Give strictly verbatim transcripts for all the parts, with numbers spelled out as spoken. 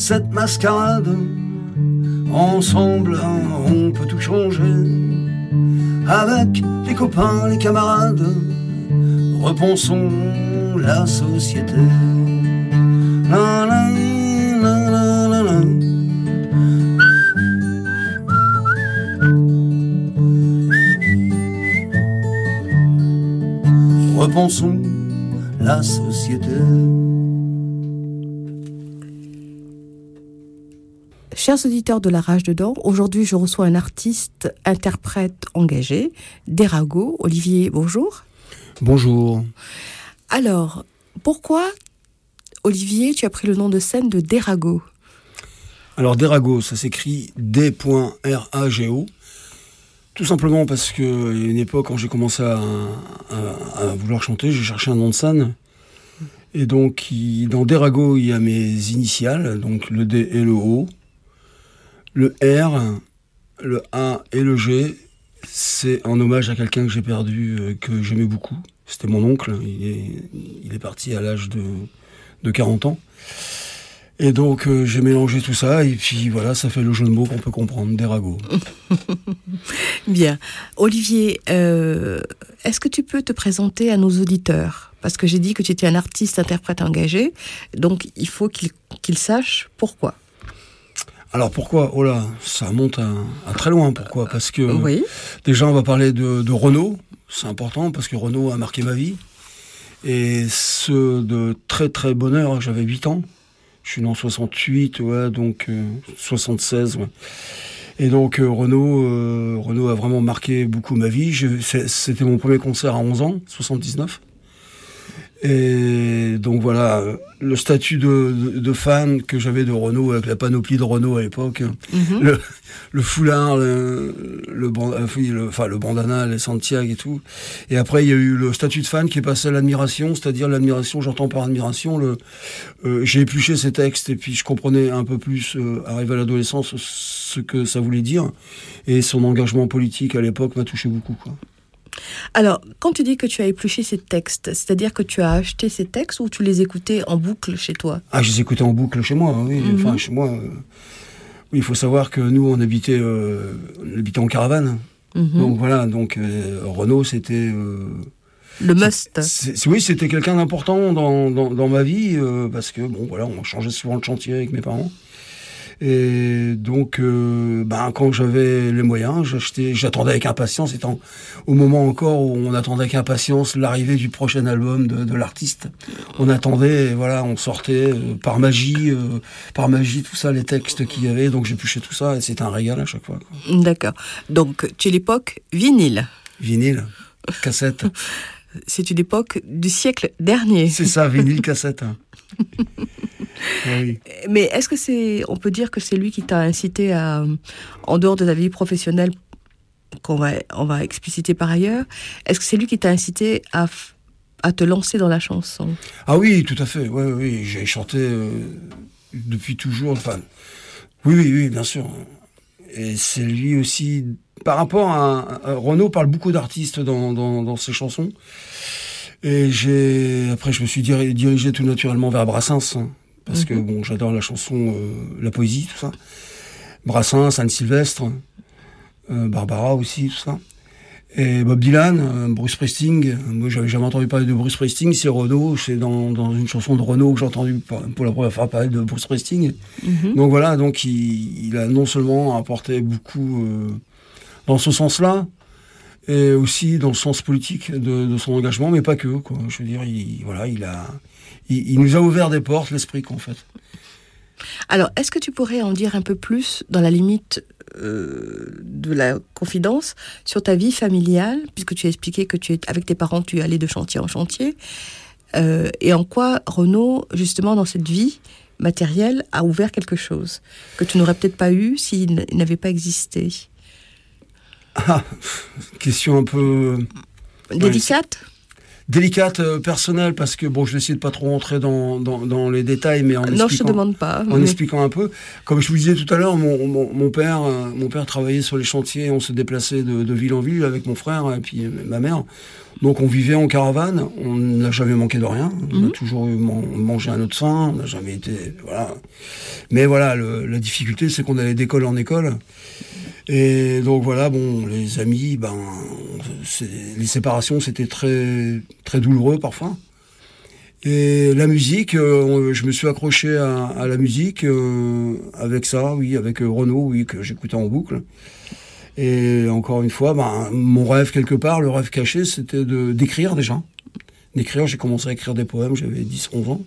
cette mascarade. Ensemble, on peut tout changer. Avec les copains, les camarades, repensons la société. La, la, la, la, la, la. Repensons la société. Chers auditeurs de La Rage dedans, aujourd'hui je reçois un artiste, interprète engagé, Derago. Olivier, bonjour. Bonjour. Alors, pourquoi, Olivier, tu as pris le nom de scène de Derago? Alors Derago, ça s'écrit D R A G O. Tout simplement parce qu'il y a une époque, quand j'ai commencé à, à, à vouloir chanter, j'ai cherché un nom de scène. Et donc, il, dans Derago, il y a mes initiales, donc le D et le O. Le R, le A et le G, c'est en hommage à quelqu'un que j'ai perdu, euh, que j'aimais beaucoup. C'était mon oncle, il est, il est parti à l'âge de, de quarante ans. Et donc, euh, j'ai mélangé tout ça, et puis voilà, ça fait le jeu de mots qu'on peut comprendre, Derago. Bien. Olivier, euh, est-ce que tu peux te présenter à nos auditeurs? Parce que j'ai dit que tu étais un artiste, interprète engagé, donc il faut qu'ils, qu'ils sachent pourquoi. Alors pourquoi? Oh là, ça remonte à, à très loin. Pourquoi? Parce que oui. Déjà, on va parler de, de Renaud. C'est important parce que Renaud a marqué ma vie. Et ce de très très bonne heure. J'avais huit ans. Je suis né en soixante-huit, ouais, donc euh, soixante-seize. Ouais. Et donc euh, Renaud, euh, Renaud a vraiment marqué beaucoup ma vie. Je, c'était mon premier concert à onze ans, soixante-dix-neuf. Et donc voilà, le statut de, de, de fan que j'avais de Renaud, avec la panoplie de Renaud à l'époque, mm-hmm. le, le foulard, le, le, le, enfin, le bandana, les Santiago et tout. Et après, il y a eu le statut de fan qui est passé à l'admiration, c'est-à-dire l'admiration, j'entends par admiration, le, euh, j'ai épluché ces textes et puis je comprenais un peu plus, euh, arrivé à l'adolescence, ce que ça voulait dire. Et son engagement politique à l'époque m'a touché beaucoup, quoi. Alors, quand tu dis que tu as épluché ces textes, c'est-à-dire que tu as acheté ces textes ou tu les écoutais en boucle chez toi? Ah, je les écoutais en boucle chez moi, oui. Mm-hmm. Enfin, chez moi, euh, oui, il faut savoir que nous, on habitait, euh, on habitait en caravane. Mm-hmm. Donc voilà, donc euh, Renaud, c'était... Euh, le must. C'est, c'est, oui, c'était quelqu'un d'important dans, dans, dans ma vie, euh, parce que, bon, voilà, on changeait souvent le chantier avec mes parents. Et donc, euh, ben, quand j'avais les moyens, j'achetais, j'attendais avec impatience, étant au moment encore où on attendait avec impatience l'arrivée du prochain album de, de l'artiste. On attendait, et voilà, on sortait euh, par magie, euh, par magie, tout ça, les textes qu'il y avait. Donc j'épluchais tout ça et c'était un régal à chaque fois, quoi. D'accord. Donc, tu es l'époque vinyle. Vinyle, cassette. C'est une époque du siècle dernier. C'est ça, vinyle, cassette. Oui. Mais est-ce que c'est, on peut dire que c'est lui qui t'a incité à, en dehors de ta vie professionnelle, qu'on va, on va expliciter par ailleurs, est-ce que c'est lui qui t'a incité à, à te lancer dans la chanson? Ah oui, tout à fait. Oui, oui, j'ai chanté euh, depuis toujours. Enfin, oui, oui, oui, bien sûr. Et c'est lui aussi. Par rapport à, à Renaud, parle beaucoup d'artistes dans, dans, dans ses chansons. Et j'ai, après, je me suis diri- dirigé tout naturellement vers Brassens. Hein. Parce mm-hmm. que bon, j'adore la chanson, euh, la poésie, tout ça. Brassens, Anne-Sylvestre, euh, Barbara aussi, tout ça. Et Bob Dylan, euh, Bruce Springsteen. Moi, j'avais jamais entendu parler de Bruce Springsteen. C'est Renaud, c'est dans, dans une chanson de Renaud que j'ai entendu pour la première fois parler de Bruce Springsteen. Mm-hmm. Donc voilà, donc il, il a non seulement apporté beaucoup euh, dans ce sens-là, et aussi dans le sens politique de, de son engagement, mais pas que, quoi. Je veux dire, il, voilà, il a, il, il nous a ouvert des portes, l'esprit, quoi, en fait. Alors, est-ce que tu pourrais en dire un peu plus, dans la limite euh, de la confidence, sur ta vie familiale, puisque tu as expliqué que tu es, avec tes parents, tu allais de chantier en chantier, euh, et en quoi Renaud, justement, dans cette vie matérielle, a ouvert quelque chose que tu n'aurais peut-être pas eu s'il n'avait pas existé? Ah, question un peu... Délicate ouais, Délicate, euh, personnelle, parce que, bon, je vais essayer de pas trop rentrer dans, dans, dans les détails, mais en non, je te demande pas. En mais... expliquant un peu. Comme je vous disais tout à l'heure, mon, mon, mon, père, euh, mon père travaillait sur les chantiers, on se déplaçait de, de ville en ville avec mon frère et puis ma mère. Donc on vivait en caravane, on n'a jamais manqué de rien, on Mmh. a toujours eu man- mangé à notre faim, on n'a jamais été... Voilà. Mais voilà, le- la difficulté, c'est qu'on allait d'école en école. Et donc voilà, bon, les amis, ben, c'est- les séparations, c'était très, très douloureux parfois. Et la musique, euh, je me suis accroché à, à la musique euh, avec ça, oui, avec euh, Renaud, oui, que j'écoutais en boucle. Et encore une fois, ben, mon rêve quelque part, le rêve caché, c'était de d'écrire déjà. D'écrire, j'ai commencé à écrire des poèmes, j'avais dix onze ans.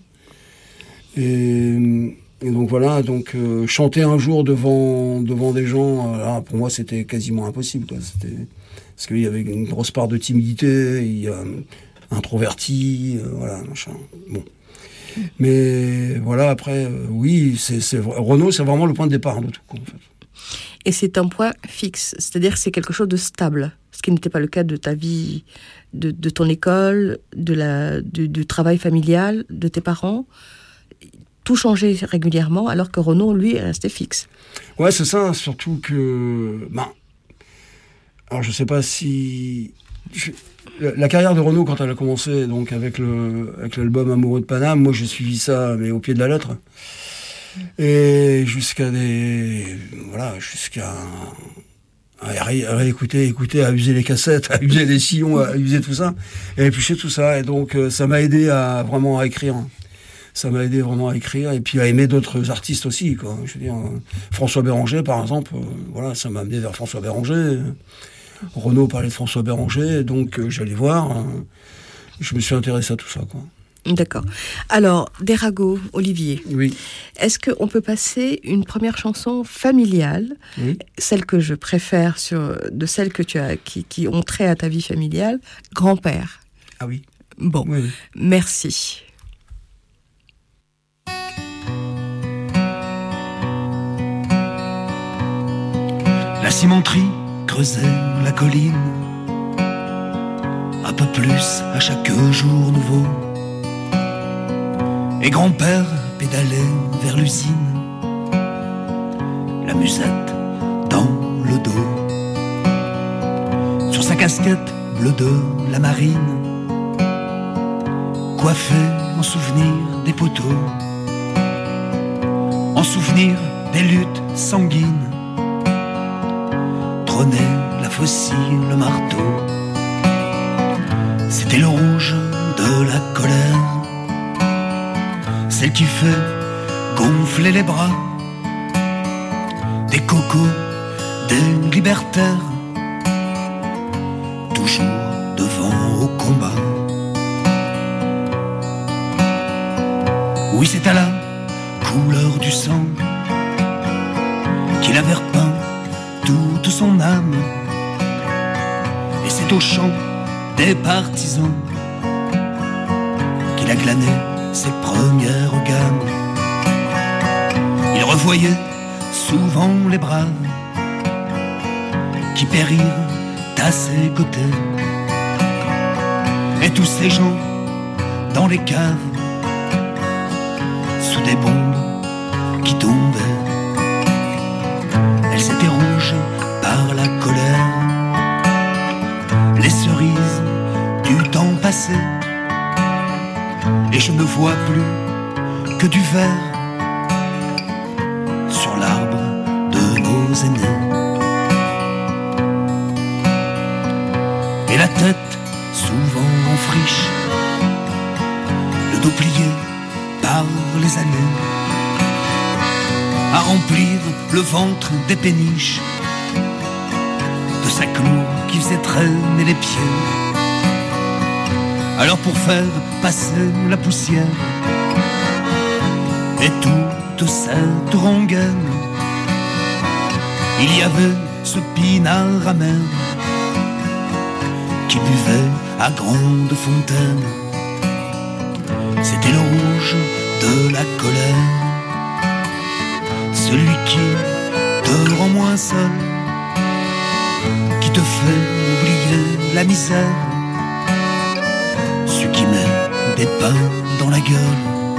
Et, et donc voilà, donc euh, chanter un jour devant devant des gens, euh, là, pour moi c'était quasiment impossible, quoi. C'était parce qu'il y avait une grosse part de timidité, il y a introverti, euh, voilà, machin. Bon. Mais voilà, après, euh, oui, c'est, c'est Renaud, c'est vraiment le point de départ de tout, quoi, en fait. Et c'est un point fixe, c'est-à-dire que c'est quelque chose de stable, ce qui n'était pas le cas de ta vie, de, de ton école, de la, du, du travail familial, de tes parents. Tout changeait régulièrement, alors que Renaud, lui, est resté fixe. Ouais, c'est ça, surtout que... Ben, alors, je sais pas si... Je, la, la carrière de Renaud, quand elle a commencé, donc avec, le, avec l'album Amoureux de Paname, moi j'ai suivi ça, mais au pied de la lettre. Et jusqu'à des... Voilà, jusqu'à... à ré- à réécouter, écouter, à user les cassettes, à user les sillons, à user tout ça, et éplucher tout ça. Et donc, euh, ça m'a aidé à vraiment à écrire. Ça m'a aidé vraiment à écrire, et puis à aimer d'autres artistes aussi, quoi. Je veux dire, euh, François Béranger, par exemple, euh, voilà, ça m'a amené vers François Béranger. Renaud parlait de François Béranger, donc euh, j'allais voir. Euh, je me suis intéressé à tout ça, quoi. D'accord. Alors, des ragots, Olivier. Oui. Est-ce qu'on peut passer une première chanson familiale, Oui. celle que je préfère sur, de celles que tu as, qui, qui ont trait à ta vie familiale, Grand-père. Ah oui. Bon, Oui. merci. La cimenterie creusait la colline, un peu plus à chaque jour nouveau. Et grand-père pédalait vers l'usine, la musette dans le dos. Sur sa casquette bleue de la marine, coiffé en souvenir des poteaux, en souvenir des luttes sanguines, trônait la faucille, le marteau. C'était le rouge de la colère, celle qui fait gonfler les bras des cocos, des libertaires, toujours devant au combat. Oui, c'est à la couleur du sang qu'il avait repeint toute son âme, et c'est au chant des partisans qu'il a glané ses premières gammes. Il revoyait souvent les braves qui périrent à ses côtés, et tous ces gens dans les caves sous des bombes qui tombaient. Elles étaient rouges par la colère, les cerises du temps passé, et je ne vois plus que du vert sur l'arbre de nos aînés. Et la tête souvent en friche, le dos plié par les années, à remplir le ventre des péniches, de sacs lourds qui faisaient traîner les pieds. Alors pour faire passer la poussière et toute cette rengaine, il y avait ce pinard amer qui buvait à grande fontaine. C'était le rouge de la colère, celui qui te rend moins seul, qui te fait oublier la misère, celui qui met des pains dans la gueule.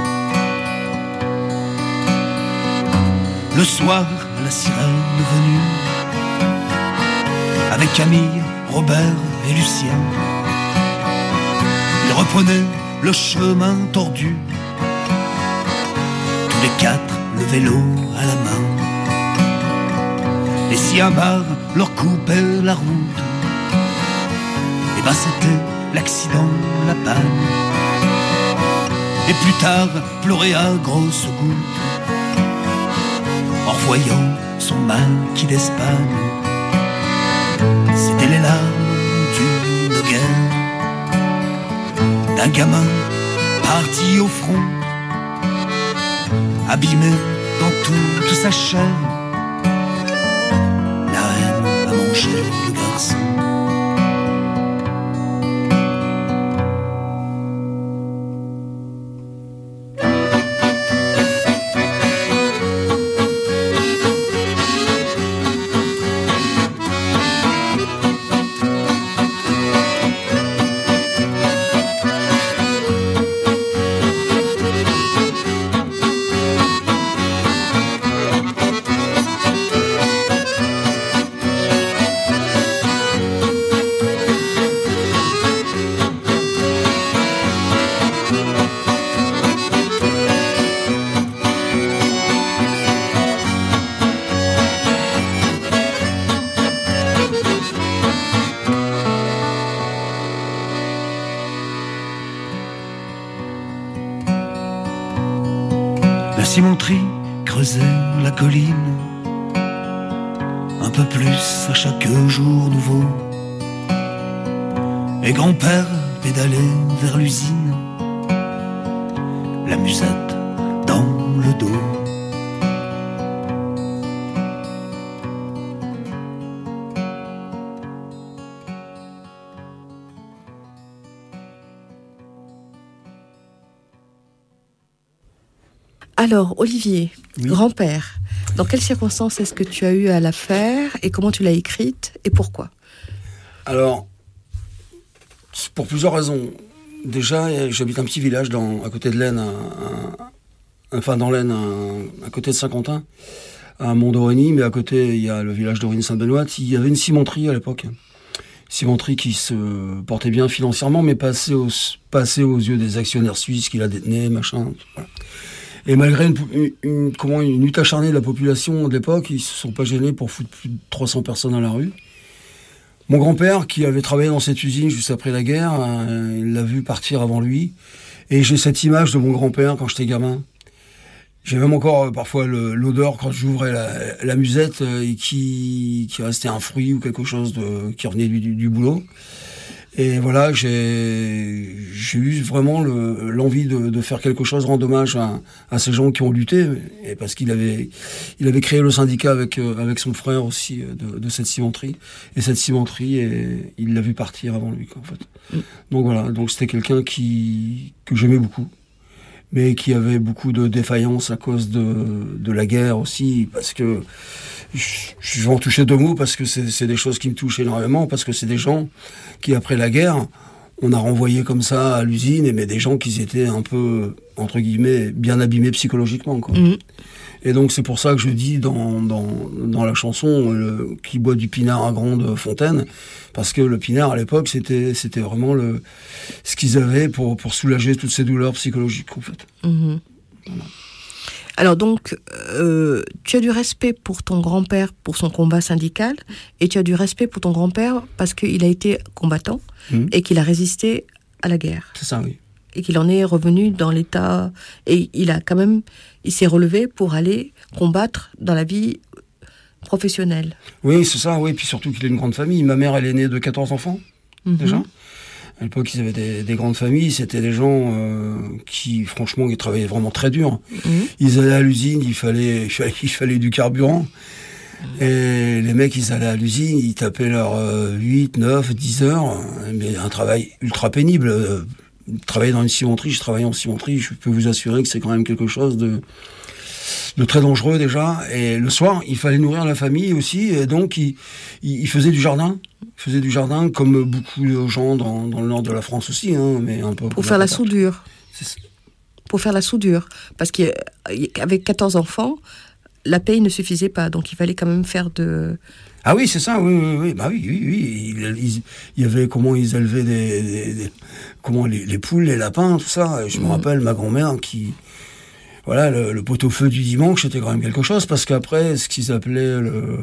Le soir, la sirène venue, avec Camille, Robert et Lucien, reprenait le chemin tordu. Tous les quatre, le vélo à la main. Et si un bar leur coupait la route, et ben c'était l'accident, la panne. Et plus tard, pleurer à grosses gouttes en revoyant son maquis d'Espagne. C'était les larmes d'une guerre, d'un gamin parti au front, abîmé dans toute sa chair. La haine a mangé le garçon. Cimenterie creusait la colline, un peu plus à chaque jour nouveau. Et grand-père pédalait vers l'usine, la musette dans le dos. Alors, Olivier, oui. Grand-père, dans quelles circonstances est-ce que tu as eu à la faire et comment tu l'as écrite et pourquoi? Alors, pour plusieurs raisons. Déjà, j'habite un petit village dans, à côté de l'Aisne, un, un, enfin dans l'Aisne, un, à côté de Saint-Quentin, à Mont-d'Origny, mais à côté, il y a le village d'Origny-Sainte-Benoît. Il y avait une cimenterie à l'époque. Cimenterie qui se portait bien financièrement, mais pas assez aux, pas assez aux yeux des actionnaires suisses qui la détenaient, machin. Voilà. Et malgré une, une, une, comment, une lutte acharnée de la population de l'époque, ils se sont pas gênés pour foutre plus de trois cents personnes à la rue. Mon grand-père, qui avait travaillé dans cette usine juste après la guerre, euh, il l'a vu partir avant lui. Et j'ai cette image de mon grand-père quand j'étais gamin. J'ai même encore euh, parfois le, l'odeur quand j'ouvrais la, la musette euh, et qui, qui restait un fruit ou quelque chose de, qui revenait du, du, du boulot. Et voilà, j'ai, j'ai eu vraiment le, l'envie de, de faire quelque chose, rendre hommage à, à ces gens qui ont lutté, et parce qu'il avait, il avait créé le syndicat avec, avec son frère aussi de, de cette cimenterie. Et cette cimenterie, et il l'a vu partir avant lui, quoi, en fait. Mm. Donc voilà, donc c'était quelqu'un qui, que j'aimais beaucoup, mais qui avait beaucoup de défaillance à cause de, de la guerre aussi, parce que je vais en toucher deux mots parce que c'est, c'est des choses qui me touchent énormément, parce que c'est des gens qui, après la guerre, on a renvoyé comme ça à l'usine, mais des gens qui étaient un peu, entre guillemets, bien abîmés psychologiquement, quoi. Mmh. Et donc c'est pour ça que je dis dans, dans, dans la chanson le, qui boit du pinard à grande fontaine, parce que le pinard à l'époque c'était, c'était vraiment le, ce qu'ils avaient pour, pour soulager toutes ces douleurs psychologiques, en fait. Mmh. Voilà. Alors donc, euh, tu as du respect pour ton grand-père pour son combat syndical, et tu as du respect pour ton grand-père parce qu'il a été combattant mmh. et qu'il a résisté à la guerre. C'est ça, oui. Et qu'il en est revenu dans l'état... Et il a quand même... Il s'est relevé pour aller combattre dans la vie professionnelle. Oui, c'est ça, oui. Puis surtout qu'il a une grande famille. Ma mère, elle est née de quatorze enfants, mmh. déjà. À l'époque, ils avaient des, des grandes familles. C'était des gens euh, qui, franchement, ils travaillaient vraiment très dur. Mmh. Ils allaient à l'usine, il fallait, il fallait, il fallait du carburant. Mmh. Et les mecs, ils allaient à l'usine, ils tapaient leurs euh, huit, neuf, dix heures. Mais un travail ultra pénible. Euh, travailler dans une cimenterie, je travaillais en cimenterie, je peux vous assurer que c'est quand même quelque chose de... de très dangereux déjà. Et le soir, il fallait nourrir la famille aussi, et donc il, il, il faisait du jardin. Il faisait du jardin, comme beaucoup de gens dans, dans le nord de la France aussi, hein, mais un peu... Pour faire la soudure. C'est... Pour faire la soudure. Parce qu'avec quatorze enfants, la paye ne suffisait pas, donc il fallait quand même faire de... Ah oui, c'est ça, oui, oui, oui, bah oui, oui, oui. Il, il, il y avait comment ils élevaient des, des, des comment les, les poules, les lapins, tout ça. Et je mmh. me rappelle ma grand-mère qui, voilà, le, le pot-au-feu du dimanche, c'était quand même quelque chose, parce qu'après, ce qu'ils appelaient le,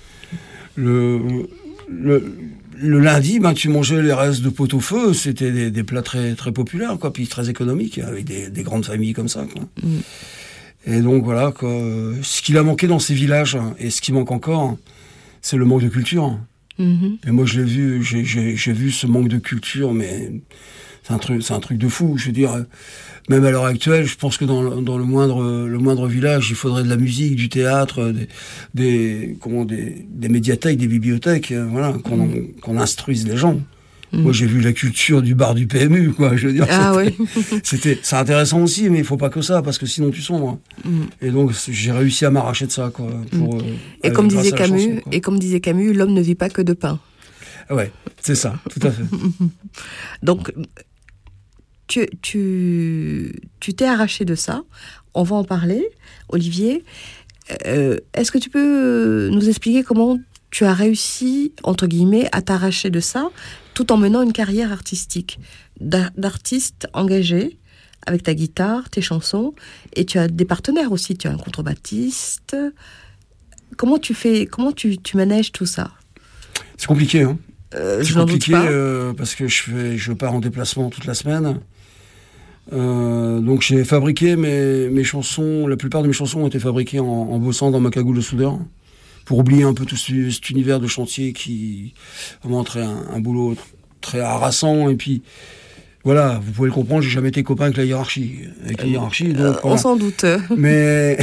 le, le, le lundi, ben tu mangeais les restes de pot-au-feu, c'était des, des plats très, très populaires, quoi, puis très économiques, avec des, des grandes familles comme ça, quoi. Mmh. Et donc voilà, quoi, ce qu'il a manqué dans ces villages, et ce qui manque encore, c'est le manque de culture. Mmh. Et moi, je l'ai vu, j'ai, j'ai, j'ai vu ce manque de culture, mais c'est un truc, c'est un truc de fou. Je veux dire, même à l'heure actuelle, je pense que dans le, dans le moindre, le moindre village, il faudrait de la musique, du théâtre, des, des comment, des, des médiathèques, des bibliothèques, voilà, qu'on, mmh. qu'on instruise les gens. Mmh. Moi, j'ai vu la culture du bar du P M U, quoi. Je veux dire, ah, c'était, oui. c'était, c'est intéressant aussi, mais il faut pas que ça, parce que sinon tu sombres. Mmh. Et donc, j'ai réussi à m'arracher de ça, quoi. Pour, mmh. euh, et comme disait Camus, chanson, et comme disait Camus, l'homme ne vit pas que de pain. Ouais, c'est ça, tout à fait. Donc, tu, tu, tu t'es arraché de ça. On va en parler, Olivier. Euh, est-ce que tu peux nous expliquer comment tu as réussi, entre guillemets, à t'arracher de ça, tout en menant une carrière artistique, d'artiste engagé, avec ta guitare, tes chansons, et tu as des partenaires aussi, tu as un contrebassiste. Comment tu fais, comment tu, tu manèges tout ça ? C'est compliqué, hein. Euh, c'est je compliqué n'en doute pas. Euh, parce que je, fais, je pars en déplacement toute la semaine. Euh, donc j'ai fabriqué mes, mes chansons, la plupart de mes chansons ont été fabriquées en, en bossant dans ma cagoule de soudeur, pour oublier un peu tout ce, cet univers de chantier qui vraiment très un, un boulot très harassant. Et puis voilà, vous pouvez le comprendre, j'ai jamais été copain avec la hiérarchie. Avec la hiérarchie, donc, euh, on voilà. s'en doute. Mais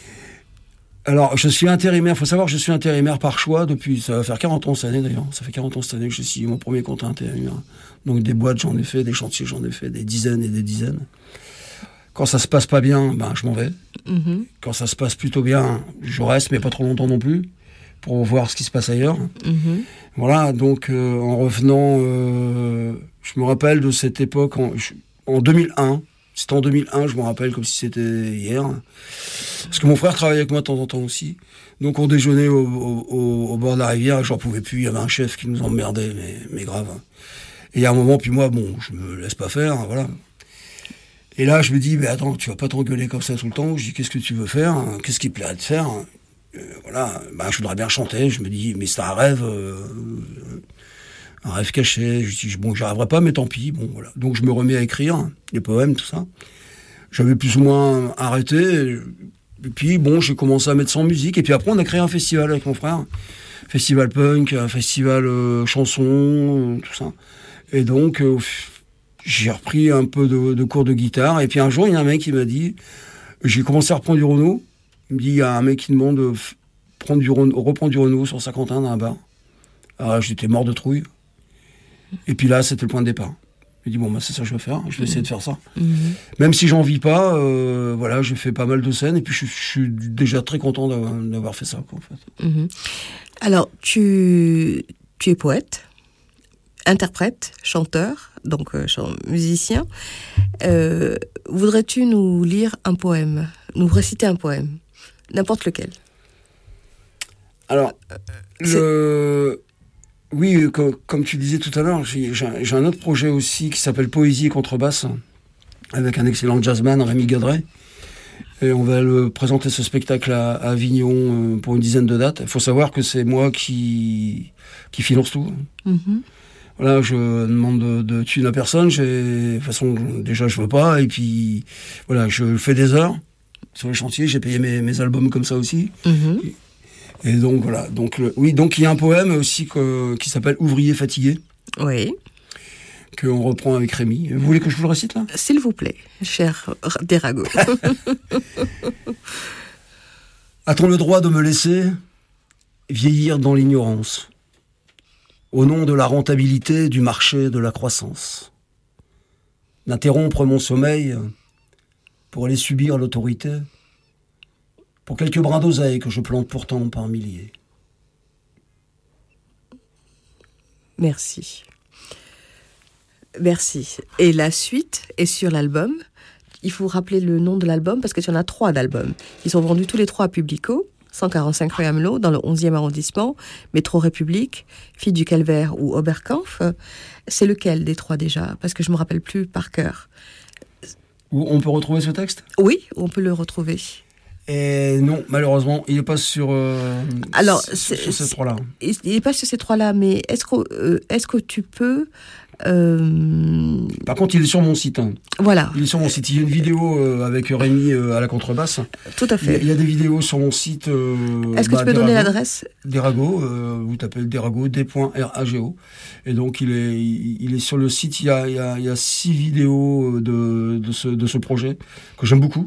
alors, je suis intérimaire, il faut savoir que je suis intérimaire par choix depuis, ça va faire quarante ans cette année d'ailleurs, ça fait quarante ans cette année que je suis mon premier compte intérimaire. Donc des boîtes, j'en ai fait, des chantiers, j'en ai fait, des dizaines et des dizaines. Quand ça se passe pas bien, ben je m'en vais. Mm-hmm. Quand ça se passe plutôt bien, je reste, mais pas trop longtemps non plus, pour voir ce qui se passe ailleurs. Mm-hmm. Voilà, donc euh, en revenant, euh, je me rappelle de cette époque, en, en deux mille un, c'était en deux mille un, je me rappelle comme si c'était hier. Parce que mon frère travaillait avec moi de temps en temps aussi. Donc on déjeunait au, au, au bord de la rivière, j'en pouvais plus, il y avait un chef qui nous emmerdait, mais, mais grave. Et il y a un moment, puis moi, bon, je me laisse pas faire, voilà. Et là, je me dis, mais attends, tu vas pas t'engueuler comme ça tout le temps. Je dis, qu'est-ce que tu veux faire ? Qu'est-ce qui te plairait de faire ? euh, Voilà, bah, je voudrais bien chanter. Je me dis, mais c'est un rêve, euh, un rêve caché. Je dis, bon, j'y arriverai pas, mais tant pis. Bon, voilà. Donc je me remets à écrire des poèmes, tout ça. J'avais plus ou moins arrêté. Et puis, bon, j'ai commencé à mettre ça en musique. Et puis après, on a créé un festival avec mon frère. Festival punk, un festival euh, chanson, euh, tout ça. Et donc, euh, j'ai repris un peu de, de cours de guitare. Et puis un jour, il y a un mec qui m'a dit, j'ai commencé à reprendre du Renaud. Il me dit, il y a un mec qui demande de prendre du Renaud, reprendre du Renaud sur Saint-Quentin dans un bar. Alors là, j'étais mort de trouille. Et puis là, c'était le point de départ. Je me dis, bon, bah, c'est ça que je vais faire. Je vais mmh. essayer de faire ça. Mmh. Même si j'en vis pas, euh, voilà, j'ai fait pas mal de scènes. Et puis, je, je suis déjà très content d'avoir, d'avoir fait ça, quoi, en fait. Mmh. Alors, tu, tu es poète, interprète, chanteur, donc euh, musicien. Euh, voudrais-tu nous lire un poème, nous réciter un poème, n'importe lequel ? Alors, le... oui, comme, comme tu disais tout à l'heure, j'ai, j'ai un autre projet aussi qui s'appelle Poésie et contrebasse, avec un excellent jazzman, Rémi Gadret. Et on va le présenter ce spectacle à, à Avignon euh, pour une dizaine de dates. Il faut savoir que c'est moi qui, qui finance tout. Mm-hmm. Voilà, je demande de, de thunes à personne. J'ai, de toute façon, déjà, je veux pas. Et puis, voilà, je fais des heures sur les chantiers. J'ai payé mes, mes albums comme ça aussi. Mm-hmm. Et, et donc, voilà. Donc, le, oui, donc il y a un poème aussi que, qui s'appelle Ouvrier fatigué. Oui. Qu'on reprend avec Rémi. Vous voulez que je vous le récite, là ? S'il vous plaît, cher Derago. A-t-on le droit de me laisser vieillir dans l'ignorance, au nom de la rentabilité du marché de la croissance, d'interrompre mon sommeil pour aller subir l'autorité, pour quelques brins d'oseille que je plante pourtant par milliers. Merci. Merci. Et la suite est sur l'album. il faut rappeler le nom de l'album, parce que tu en as trois d'albums. Ils sont vendus tous les trois à Publico, cent quarante-cinq rue Amelot, dans le onzième arrondissement, Métro République, Fille du Calvaire ou Oberkampf. C'est lequel des trois déjà? Parce que je ne me rappelle plus par cœur. Où on peut retrouver ce texte? Oui, on peut le retrouver. Et non, malheureusement, il n'est pas sur, euh, Alors, sur, c'est, sur ces trois-là. Il n'est pas sur ces trois-là, mais est-ce que, euh, est-ce que tu peux... Euh... Par contre, il est sur mon site. Hein. Voilà. Il est sur mon site. Il y a une vidéo euh, avec Rémi euh, à la contrebasse. Tout à fait. Il y a, il y a des vidéos sur mon site. Euh, est-ce que bah, tu peux donner l'adresse? Derago, euh, vous tapez Derago, D.rago. Et donc, il est, il, il est sur le site. Il y a, il y a, il y a six vidéos de, de, ce, de ce projet que j'aime beaucoup.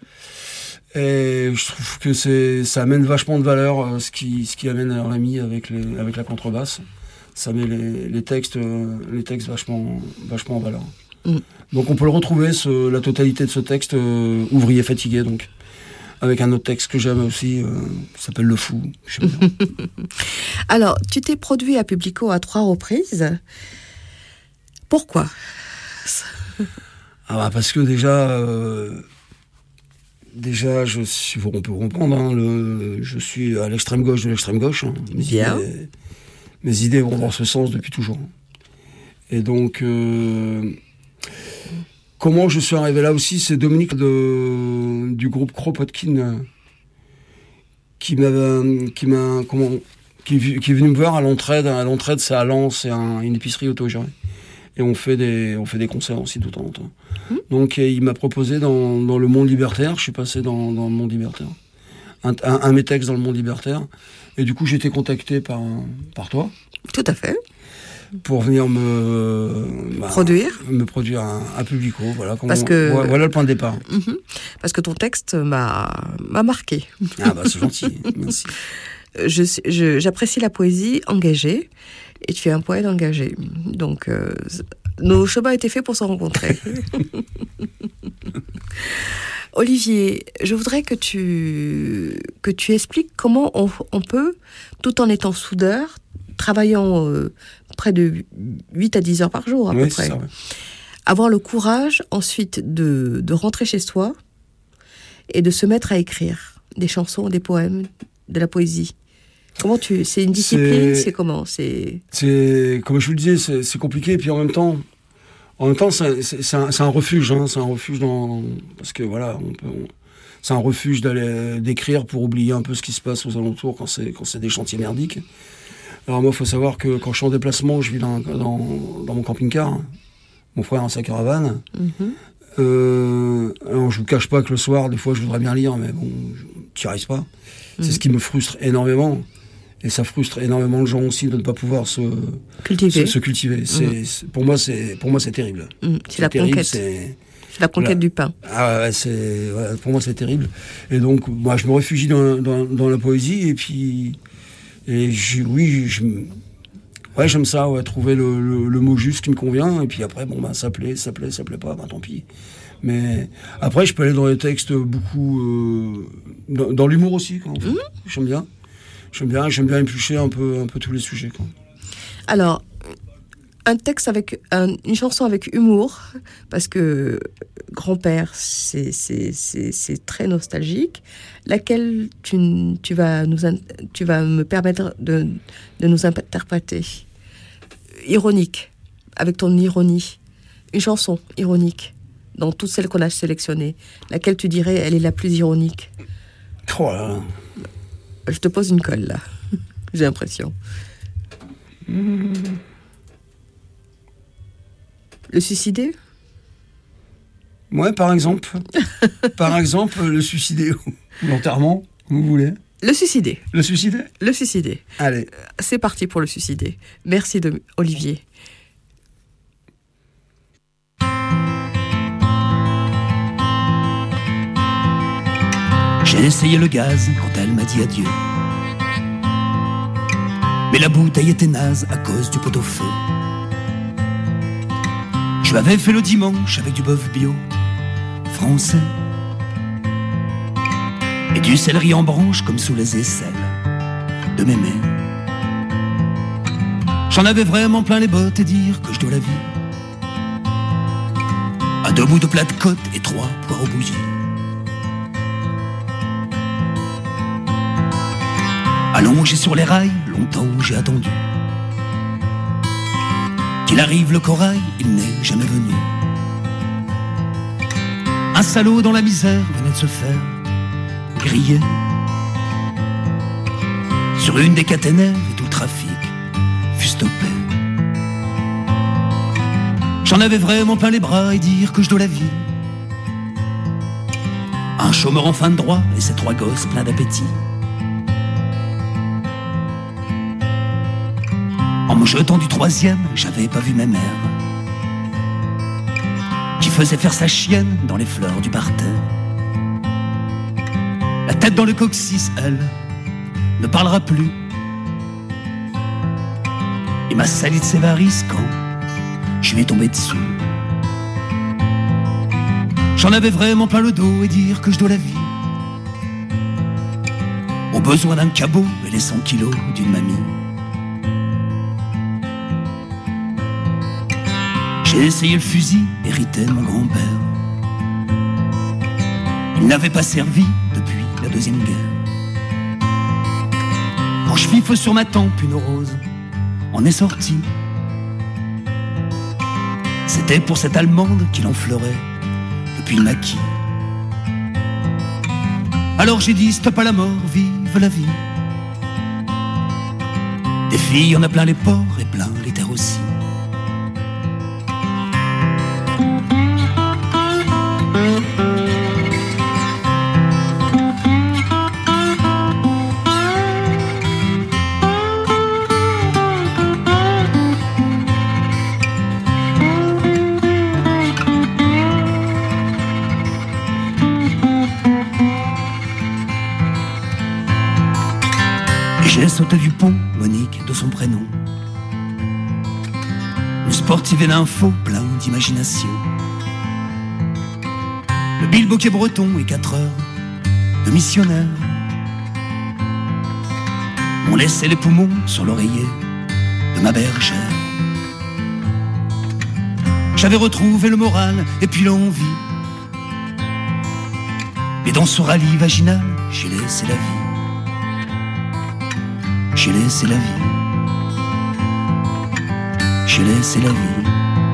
Et je trouve que c'est, ça amène vachement de valeur, euh, ce qui, ce qui amène Rémi avec les, avec la contrebasse. Ça met les, les textes, euh, les textes vachement, vachement en valeur. Mm. Donc on peut le retrouver, ce, la totalité de ce texte, euh, Ouvrier fatigué, donc, avec un autre texte que j'aime aussi, euh, qui s'appelle Le Fou. Alors, tu t'es produit à Publico à trois reprises. Pourquoi? Ah bah parce que déjà, euh, déjà, je suis, on peut comprendre, hein, le, je suis à l'extrême gauche de l'extrême gauche. Hein, Bien. Idées, mes idées vont dans ce sens depuis toujours. Et donc, euh, comment je suis arrivé là aussi, c'est Dominique de, du groupe Kropotkin qui m'a, qui m'a, comment, qui, qui est venu me voir à l'entraide. À l'entraide, c'est à Lens, c'est un, une épicerie autogérée. Et on fait des, on fait des concerts aussi de temps en temps. Mmh. Donc, il m'a proposé dans, dans le monde libertaire. Je suis passé dans, dans le monde libertaire. Un, un, un de mes textes dans le monde libertaire. Et du coup, j'ai été contacté par, par toi. Tout à fait. Pour venir me... Bah, produire. Me produire à, à Publico. Voilà, Parce que, voilà, voilà le point de départ. Mm-hmm. Parce que ton texte m'a, m'a marqué. Ah bah c'est gentil, merci. Je, je, j'apprécie la poésie engagée. Et tu es un poète engagé. Donc, euh, nos chemins étaient faits pour se rencontrer. Olivier, je voudrais que tu, que tu expliques comment on, on peut, tout en étant soudeur, travaillant euh, près de huit à dix heures par jour à oui, peu près, ça, ouais. avoir le courage ensuite de, de rentrer chez soi et de se mettre à écrire des chansons, des poèmes, de la poésie. Comment tu, c'est une discipline, c'est, c'est comment c'est... c'est comme je vous le disais, c'est, c'est compliqué, et puis en même temps, en même temps, c'est, c'est, c'est, un, c'est un refuge, hein, c'est un refuge dans, parce que voilà, on peut, on, c'est un refuge d'aller d'écrire pour oublier un peu ce qui se passe aux alentours quand c'est quand c'est des chantiers merdiques. Alors moi, il faut savoir que quand je suis en déplacement, je vis dans dans, dans mon camping-car, mon frère a sa caravane. Mm-hmm. Euh, alors je vous cache pas que le soir, des fois, je voudrais bien lire, mais bon, tu n'y arrives pas. Mm-hmm. C'est ce qui me frustre énormément. Et ça frustre énormément de gens aussi de ne pas pouvoir se cultiver. Se, se cultiver. C'est, mmh. c'est, pour moi, c'est pour moi c'est terrible. Mmh. C'est, c'est la terrible, conquête. C'est, c'est la conquête voilà. du pain. Ah ouais, c'est voilà, pour moi c'est terrible. Et donc moi je me réfugie dans, dans, dans la poésie et puis et je, oui je, ouais j'aime ça ouais, trouver le, le, le mot juste qui me convient et puis après bon bah ça plaît ça plaît ça plaît pas bah tant pis. Mais après je peux aller dans les textes beaucoup euh, dans, dans l'humour aussi quand mmh. j'aime bien. J'aime bien, j'aime bien éplucher un peu, un peu tous les sujets. Quoi. Alors, un texte avec un, une chanson avec humour, parce que Grand-père, c'est, c'est, c'est, c'est très nostalgique. Laquelle tu, tu vas nous, tu vas me permettre de, de nous interpréter. Ironique, avec ton ironie, une chanson ironique dans toutes celles qu'on a sélectionnées. Laquelle tu dirais, elle est la plus ironique? Oh là là. Je te pose une colle, là. J'ai l'impression. Mmh. Le suicider? Ouais, par exemple. Par exemple, le suicider. Volontairement, vous voulez? Le suicider. Le suicider? Le suicider. Allez. C'est parti pour le suicider. Merci, de... Olivier. J'ai essayé le gaz quand elle m'a dit adieu. Mais la bouteille était naze à cause du pot-au-feu. Je l'avais fait le dimanche avec du bœuf bio, français. Et du céleri en branche comme sous les aisselles de mémé. J'en avais vraiment plein les bottes et dire que je dois la vie à à deux bouts de plat de côte et trois poires bouillies. Allongé sur les rails, longtemps j'ai attendu qu'il arrive le corail, il n'est jamais venu. Un salaud dans la misère venait de se faire griller sur une des caténaires et tout le trafic fut stoppé. J'en avais vraiment plein les bras et dire que je dois la vie. Un chômeur en fin de droit et ses trois gosses pleins d'appétit. En me jetant du troisième, j'avais pas vu ma mère qui faisait faire sa chienne dans les fleurs du parterre. La tête dans le coccyx, elle ne parlera plus et m'a sali de ses varices quand je lui ai tombé dessus. J'en avais vraiment plein le dos et dire que je dois la vie au besoin d'un cabot et les cent kilos d'une mamie. J'ai essayé le fusil, hérité de mon grand-père. Il n'avait pas servi depuis la Deuxième Guerre. Quand je fiffe sur ma tempe, une rose en est sortie. C'était pour cette Allemande qu'il enfleurait depuis le maquis. Alors j'ai dit stop à la mort, vive la vie. Des filles, on a plein les ports et plein les terres aussi. J'ai sauté du pont, Monique de son prénom. Une sportive et l'info, plein d'imagination. Le bilboquet breton et quatre heures de missionnaire m'ont laissé les poumons sur l'oreiller de ma bergère. J'avais retrouvé le moral et puis l'envie, mais dans ce rallye vaginal, j'ai laissé la vie. J'ai laissé la vie. J'ai laissé la vie.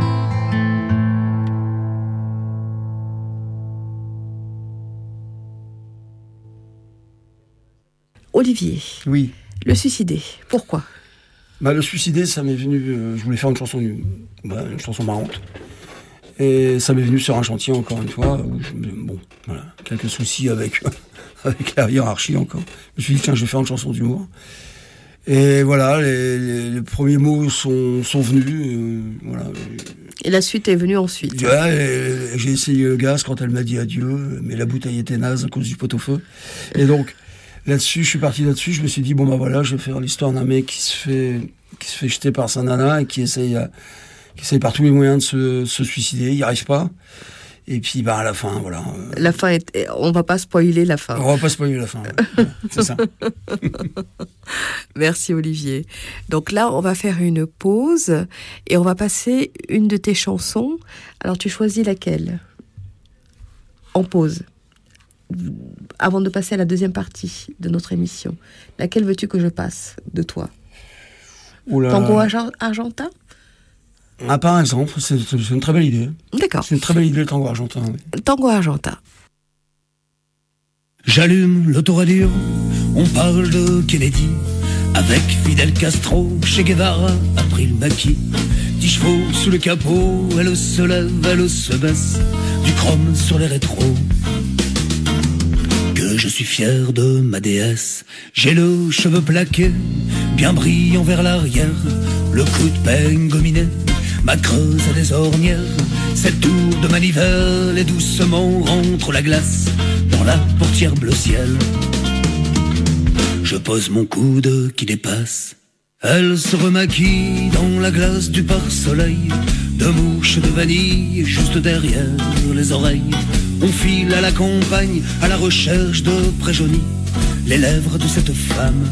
Olivier. Oui. Le suicider. Pourquoi ? Bah, le suicider, ça m'est venu. Euh, je voulais faire une chanson, bah, une chanson marrante. Et ça m'est venu sur un chantier, encore une fois. Où je, bon, voilà, quelques soucis avec, avec la hiérarchie encore. Je me suis dit, tiens, je vais faire une chanson d'humour. Et voilà, les, les, les premiers mots sont, sont venus. Euh, voilà. Et la suite est venue ensuite. Ouais, j'ai essayé le gaz quand elle m'a dit adieu, mais la bouteille était naze à cause du pot-au-feu. Et donc, là-dessus, je suis parti là-dessus. Je me suis dit, bon, bah voilà, je vais faire l'histoire d'un mec qui se fait, qui se fait jeter par sa nana et qui essaye, à, qui essaye par tous les moyens de se, se suicider. Il n'y arrive pas. Et puis, bah, à la fin, voilà. La fin est... On va pas spoiler la fin. On va pas spoiler la fin. Ouais. C'est ça. Merci, Olivier. Donc là, on va faire une pause et on va passer une de tes chansons. Alors, tu choisis laquelle ? En pause. Avant de passer à la deuxième partie de notre émission. Laquelle veux-tu que je passe de toi ? Oula. Tango argent- argentin ? Ah, par exemple, c'est, c'est une très belle idée. D'accord. C'est une très belle idée, le tango argentin. Oui. Tango argentin. J'allume l'autoradio, on parle de Kennedy. Avec Fidel Castro, Che Guevara a pris le maquis. Dix chevaux sous le capot, elle se lève, elle se baisse. Du chrome sur les rétros. Que je suis fier de ma déesse. J'ai le cheveu plaqué, bien brillant vers l'arrière. Le coup de peigne gominé, ma creuse a des ornières. Cette tour de manivelle et doucement rentre la glace dans la portière bleu ciel. Je pose mon coude qui dépasse. Elle se remaquille dans la glace du pare-soleil. De mouches de vanille juste derrière les oreilles. On file à la campagne à la recherche de préjaunis. Les lèvres de cette femme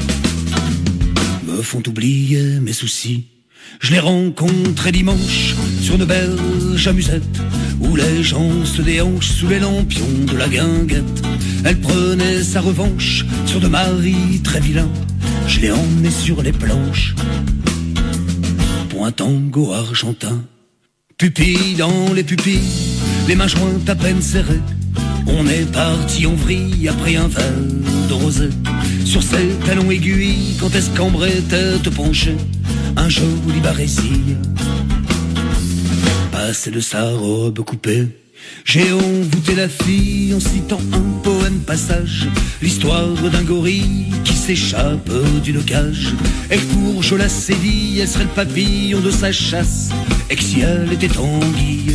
me font oublier mes soucis. Je les rencontrais dimanche sur une berge à musette où où les gens se déhanchent sous les lampions de la guinguette. Elle prenait sa revanche sur de maris très vilains. Je l'ai emmené sur les planches pour un tango argentin. Pupille dans les pupilles, les mains jointes à peine serrées. On est parti en vrille après un verre de rosé. Sur ses talons aiguilles, quand elle se cambrait tête penchée, un joli barésil passait de sa robe coupée. J'ai envoûté la fille en citant un poème passage, l'histoire d'un gorille qui s'échappe d'une cage. Elle court, je la sédis, elle serait le papillon de sa chasse, et que si elle était anguille,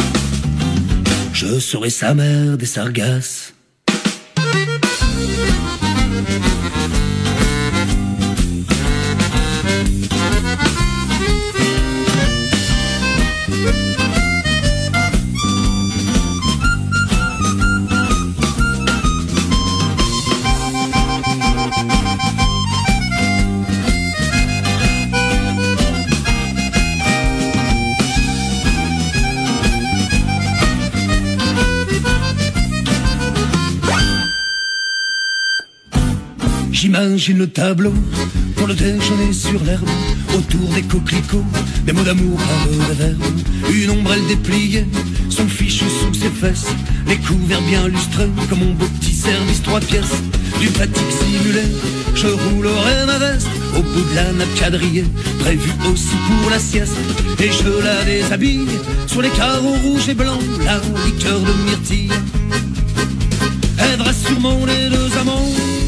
je serais sa mère des sargasses. J'imagine le tableau pour le déjeuner sur l'herbe, autour des coquelicots, des mots d'amour par le réverb. Une ombrelle dépliée, son fichu sous ses fesses, les couverts bien lustrés comme mon beau petit service trois pièces. Du fatigue simulé, je roulerai ma veste au bout de la nappe quadrillée, prévue aussi pour la sieste. Et je la déshabille sur les carreaux rouges et blancs, la liqueur de myrtille aidera sûrement les deux amants.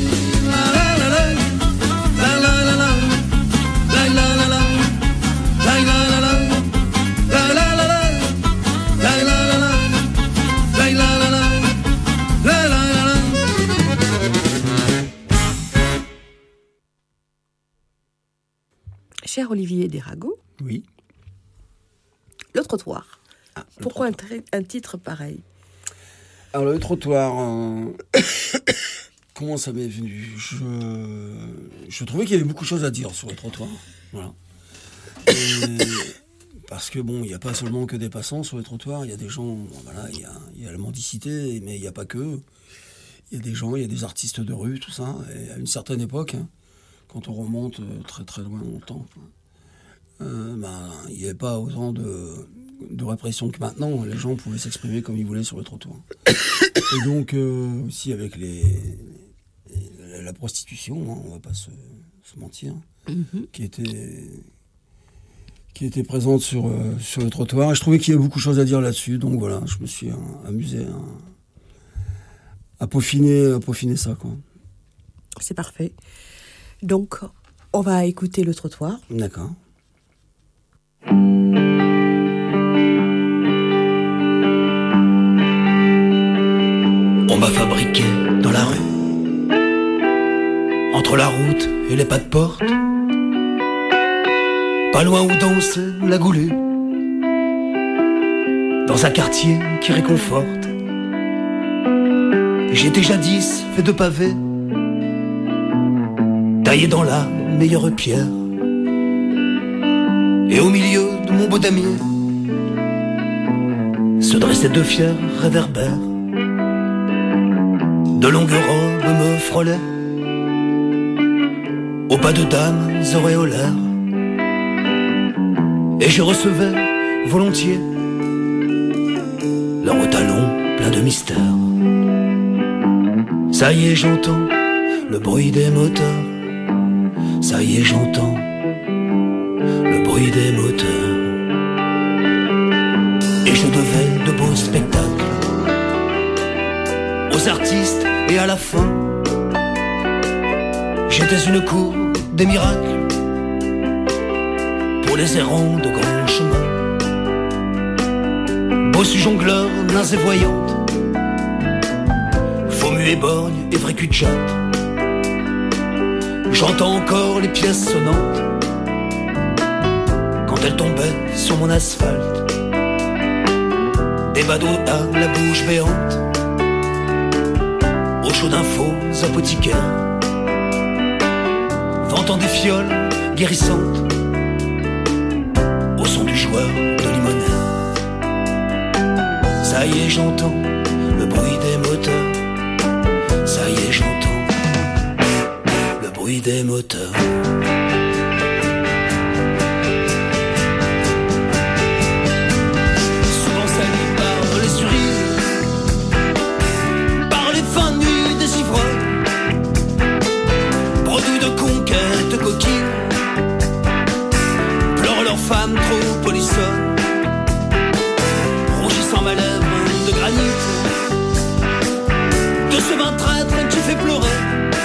Cher Olivier Desrago. Oui. Le trottoir. Ah, le Pourquoi trottoir. Un, un titre pareil? Alors le trottoir, euh... comment ça m'est venu? Je, je trouvais qu'il y avait beaucoup de choses à dire sur le trottoir. Voilà. Et... Parce que bon, il n'y a pas seulement que des passants sur les trottoirs, il y a des gens, voilà, il y a, il y a la mendicité, mais il n'y a pas que. Il y a des gens, il y a des artistes de rue, tout ça. Et à une certaine époque, hein, quand on remonte très très loin longtemps, euh, ben, il n'y avait pas autant de, de répression que maintenant. Les gens pouvaient s'exprimer comme ils voulaient sur le trottoir. Et donc euh, aussi avec les, les la prostitution, hein, on ne va pas se, se mentir, mm-hmm. qui était qui était présente sur euh, sur le trottoir. Et je trouvais qu'il y avait beaucoup de choses à dire là-dessus. Donc voilà, je me suis hein, amusé à, à peaufiner à peaufiner ça, quoi. C'est parfait. Donc, on va écouter le trottoir. D'accord. On m'a fabriqué dans la rue, entre la route et les pas de porte, pas loin où dansait la goulue, dans un quartier qui réconforte. J'étais jadis fait de pavés, taillé dans la meilleure pierre. Et au milieu de mon beau damier se dressaient deux fiers réverbères. De longues robes me frôlaient, au pas de dames auréolaires. Et je recevais volontiers leurs talons pleins de mystère. Ça y est, j'entends le bruit des moteurs. Ça y est, j'entends le bruit des moteurs. Et je devais de beaux spectacles aux artistes et à la fin j'étais une cour des miracles pour les errants de grands chemins. Bossus jongleurs, nains et voyantes, faux muets, borgnes et vrais cul de jatte. J'entends encore les pièces sonnantes quand elles tombaient sur mon asphalte. Des badauds à la bouche béante, au chaud d'un faux apothicaire, vantant des fioles guérissantes, au son du joueur de limonade. Ça y est, j'entends le bruit des moteurs. Ça y est, j'entends le bruit des moteurs. Souvent salis par les surines, par les fins de nuit des ivrognes, bredouilles de conquête coquines, pleurent leurs femmes trop polissonnes, rougissant ma lèvre de granit, de ce vin traître qui fait pleurer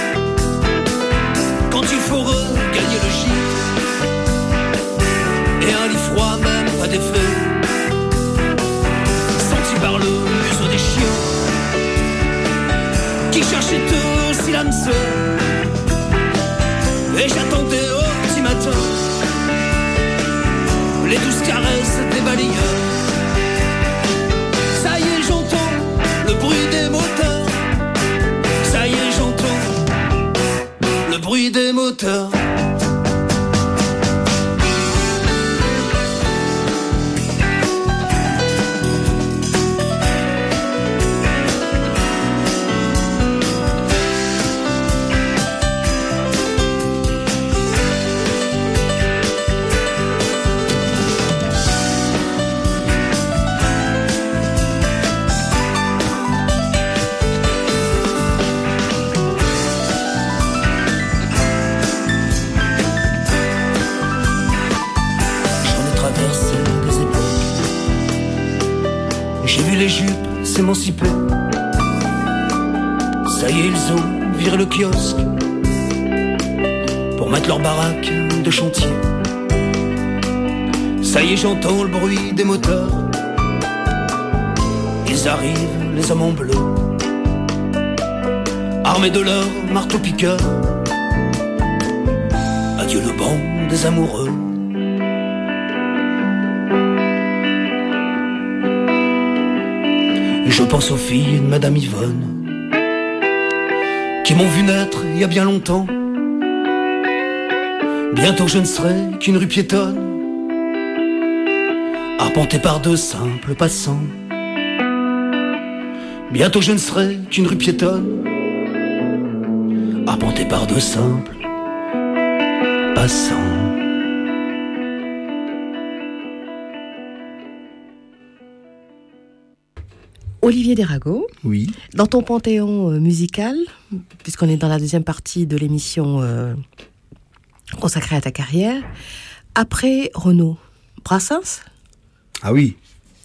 quand il faut regagner le gîte, et un lit froid même pas d'effet, senti par le museau des chiens qui cherchaient aussi l'âme seule. Et j'attendais au petit matin les douces caresses des balayeurs. Ça y est, j'entends le bruit des moteurs. Ça y est, j'entends le bruit des moteurs. Les jupes s'émanciper. Ça y est, ils ont viré le kiosque pour mettre leur baraque de chantier. Ça y est, j'entends le bruit des moteurs. Ils arrivent, les hommes en bleu, armés de leur marteau-piqueur. Adieu le banc des amoureux. Je pense aux filles de Madame Yvonne qui m'ont vu naître il y a bien longtemps. Bientôt je ne serai qu'une rue piétonne, arpentée par de simples passants. Bientôt je ne serai qu'une rue piétonne, arpentée par de simples passants. Olivier Derago, oui. Dans ton panthéon euh, musical, puisqu'on est dans la deuxième partie de l'émission euh, consacrée à ta carrière, après Renaud, Brassens ? Ah oui. Pourquoi ?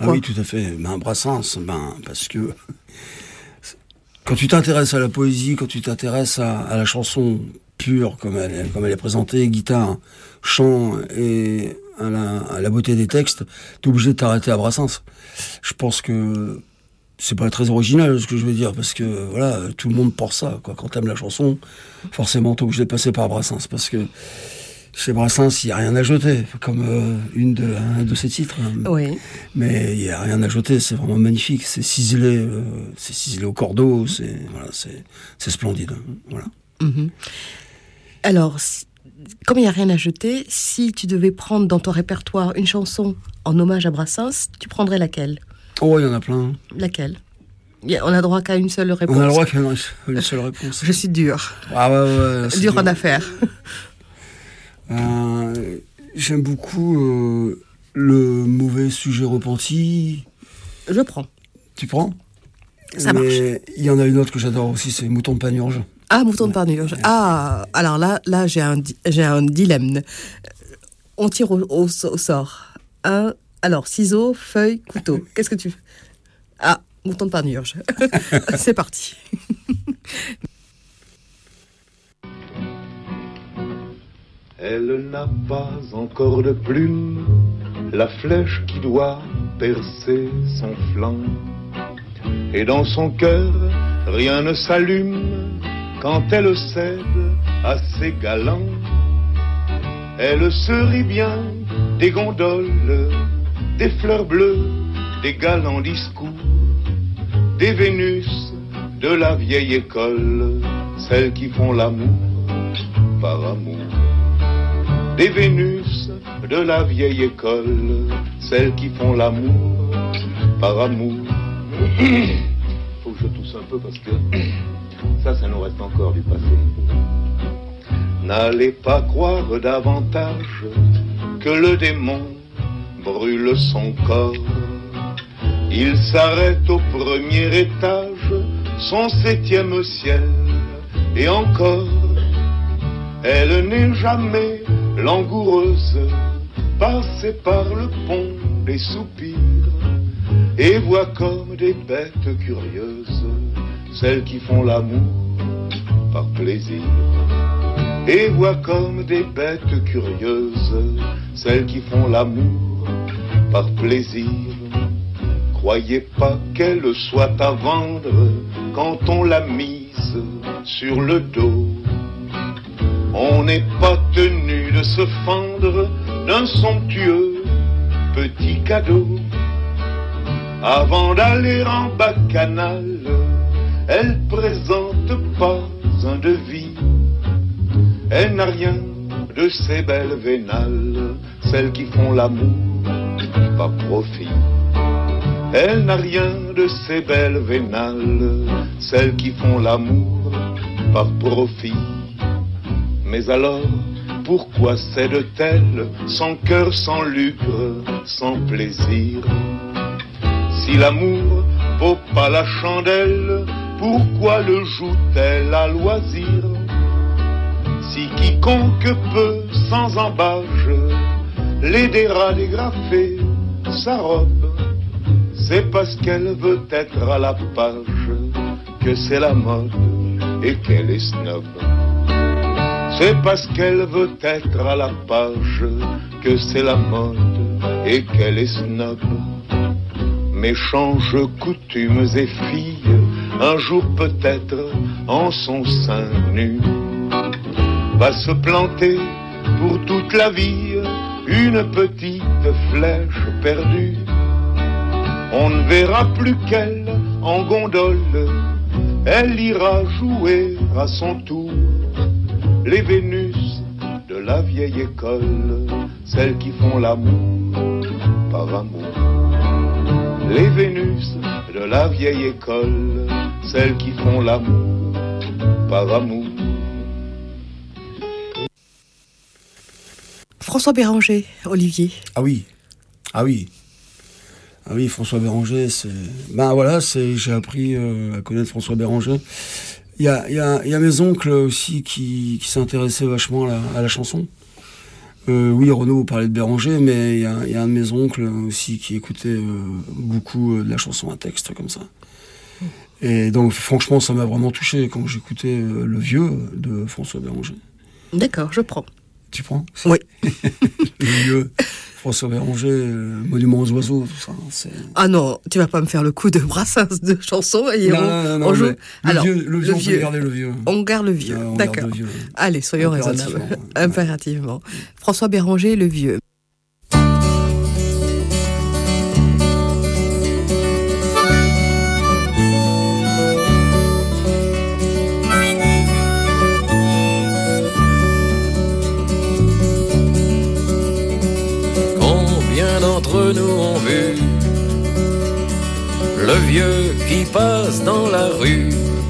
Ah oui, tout à fait. Ben, Brassens, ben, parce que quand tu t'intéresses à la poésie, quand tu t'intéresses à, à la chanson pure, comme elle, comme elle est présentée, guitare, chant et à la, à la beauté des textes, t'es obligé de t'arrêter à Brassens. Je pense que c'est pas très original ce que je veux dire, parce que voilà, tout le monde pense ça, quoi. Quand t'aimes la chanson, forcément t'es obligé de passer par Brassens, parce que chez Brassens, il n'y a rien à jeter, comme euh, une de, un de ses titres. Hein. Oui. Mais il n'y a rien à jeter, c'est vraiment magnifique, c'est ciselé, euh, c'est ciselé au cordeau, c'est voilà, c'est c'est splendide. Voilà. Mm-hmm. Alors, comme il n'y a rien à jeter, si tu devais prendre dans ton répertoire une chanson en hommage à Brassens, tu prendrais laquelle ? Oh, il y en a plein. Laquelle ? On a droit qu'à une seule réponse. On a le droit qu'à une seule réponse. Je suis dur. Ah ouais, ouais. Dur, dur en affaires. Euh, j'aime beaucoup euh, le mauvais sujet repenti. Je prends. Tu prends ? Ça Mais marche. Il y en a une autre que j'adore aussi, c'est Mouton de Panurge. Ah, Mouton de Panurge. Ouais. Ah, alors là, là j'ai un, j'ai un dilemme. On tire au, au, au sort. Un, alors, ciseaux, feuilles, couteau. Qu'est-ce que tu fais ? Ah, Mouton de Panurge. C'est parti. Elle n'a pas encore de plume, la flèche qui doit percer son flanc. Et dans son cœur, rien ne s'allume quand elle cède à ses galants. Elle se rit bien des gondoles, des fleurs bleues, des galants discours, des Vénus de la vieille école, celles qui font l'amour par amour. Des Vénus de la vieille école, celles qui font l'amour par amour. Faut que je tousse un peu parce que ça, ça nous reste encore du passé. N'allez pas croire davantage que le démon brûle son corps. Il s'arrête au premier étage, son septième ciel, et encore, elle n'est jamais langoureuse, passée par le pont des soupirs, et voit comme des bêtes curieuses, celles qui font l'amour par plaisir. Et voit comme des bêtes curieuses, celles qui font l'amour par plaisir. Croyez pas qu'elle soit à vendre quand on l'a mise sur le dos. On n'est pas tenu de se fendre d'un somptueux petit cadeau. Avant d'aller en bacchanal, elle présente pas un devis. Elle n'a rien de ces belles vénales, celles qui font l'amour par profit. Elle n'a rien de ces belles vénales, celles qui font l'amour par profit. Mais alors, pourquoi cède-t-elle sans cœur, sans lucre, sans plaisir? Si l'amour vaut pas la chandelle, pourquoi le joue-t-elle à loisir? Si quiconque peut, sans embâche, l'aidera à dégrafer sa robe, c'est parce qu'elle veut être à la page, que c'est la mode et qu'elle est snob. C'est parce qu'elle veut être à la page, que c'est la mode et qu'elle est snob. Méchanges coutumes et filles, un jour peut-être en son sein nu, va se planter pour toute la vie une petite flèche perdue. On ne verra plus qu'elle en gondole, elle ira jouer à son tour les Vénus de la vieille école, celles qui font l'amour par amour. Les Vénus de la vieille école, celles qui font l'amour par amour. François Béranger, Olivier. Ah oui, ah oui. Ah oui, François Béranger, c'est... Ben voilà, c'est... j'ai appris euh, à connaître François Béranger. Il y a, il y a, il y a mes oncles aussi qui, qui s'intéressaient vachement à la, à la chanson. Euh, oui, Renaud parlait de Béranger, mais il y a, il y a un de mes oncles aussi qui écoutait euh, beaucoup de la chanson à texte comme ça. Et donc, franchement, ça m'a vraiment touché quand j'écoutais euh, Le Vieux de François Béranger. D'accord, je prends. Tu prends? Oui. Le Vieux, François Béranger, euh, Monument aux oiseaux, tout ça. C'est... Ah non, tu vas pas me faire le coup de Brassens de chansons et non, on, non, non, on non, joue. Le Alors, vieux, le vieux, le on vieux. peut garder le vieux. On garde le vieux, Ouais, on d'accord. garde le vieux. Allez, soyons raisonnables. Ouais. Impérativement. François Béranger, Le Vieux. D'entre nous ont vu le vieux qui passe dans la rue,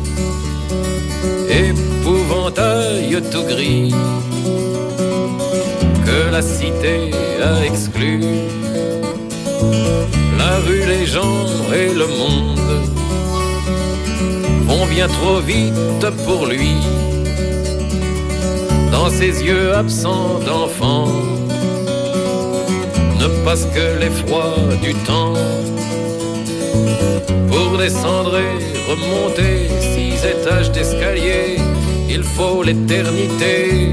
épouvantail tout gris que la cité a exclu. La rue, les gens et le monde vont bien trop vite pour lui. Dans ses yeux absents d'enfant ne passe que l'effroi du temps. Pour descendre et remonter six étages d'escalier, il faut l'éternité.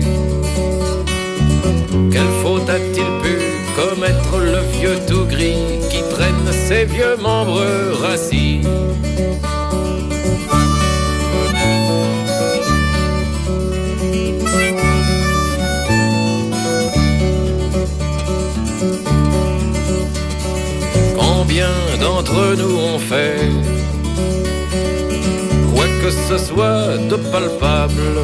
Quelle faute a-t-il pu commettre le vieux tout gris qui traîne ses vieux membres rassis? Combien d'entre nous ont fait quoi que ce soit de palpable,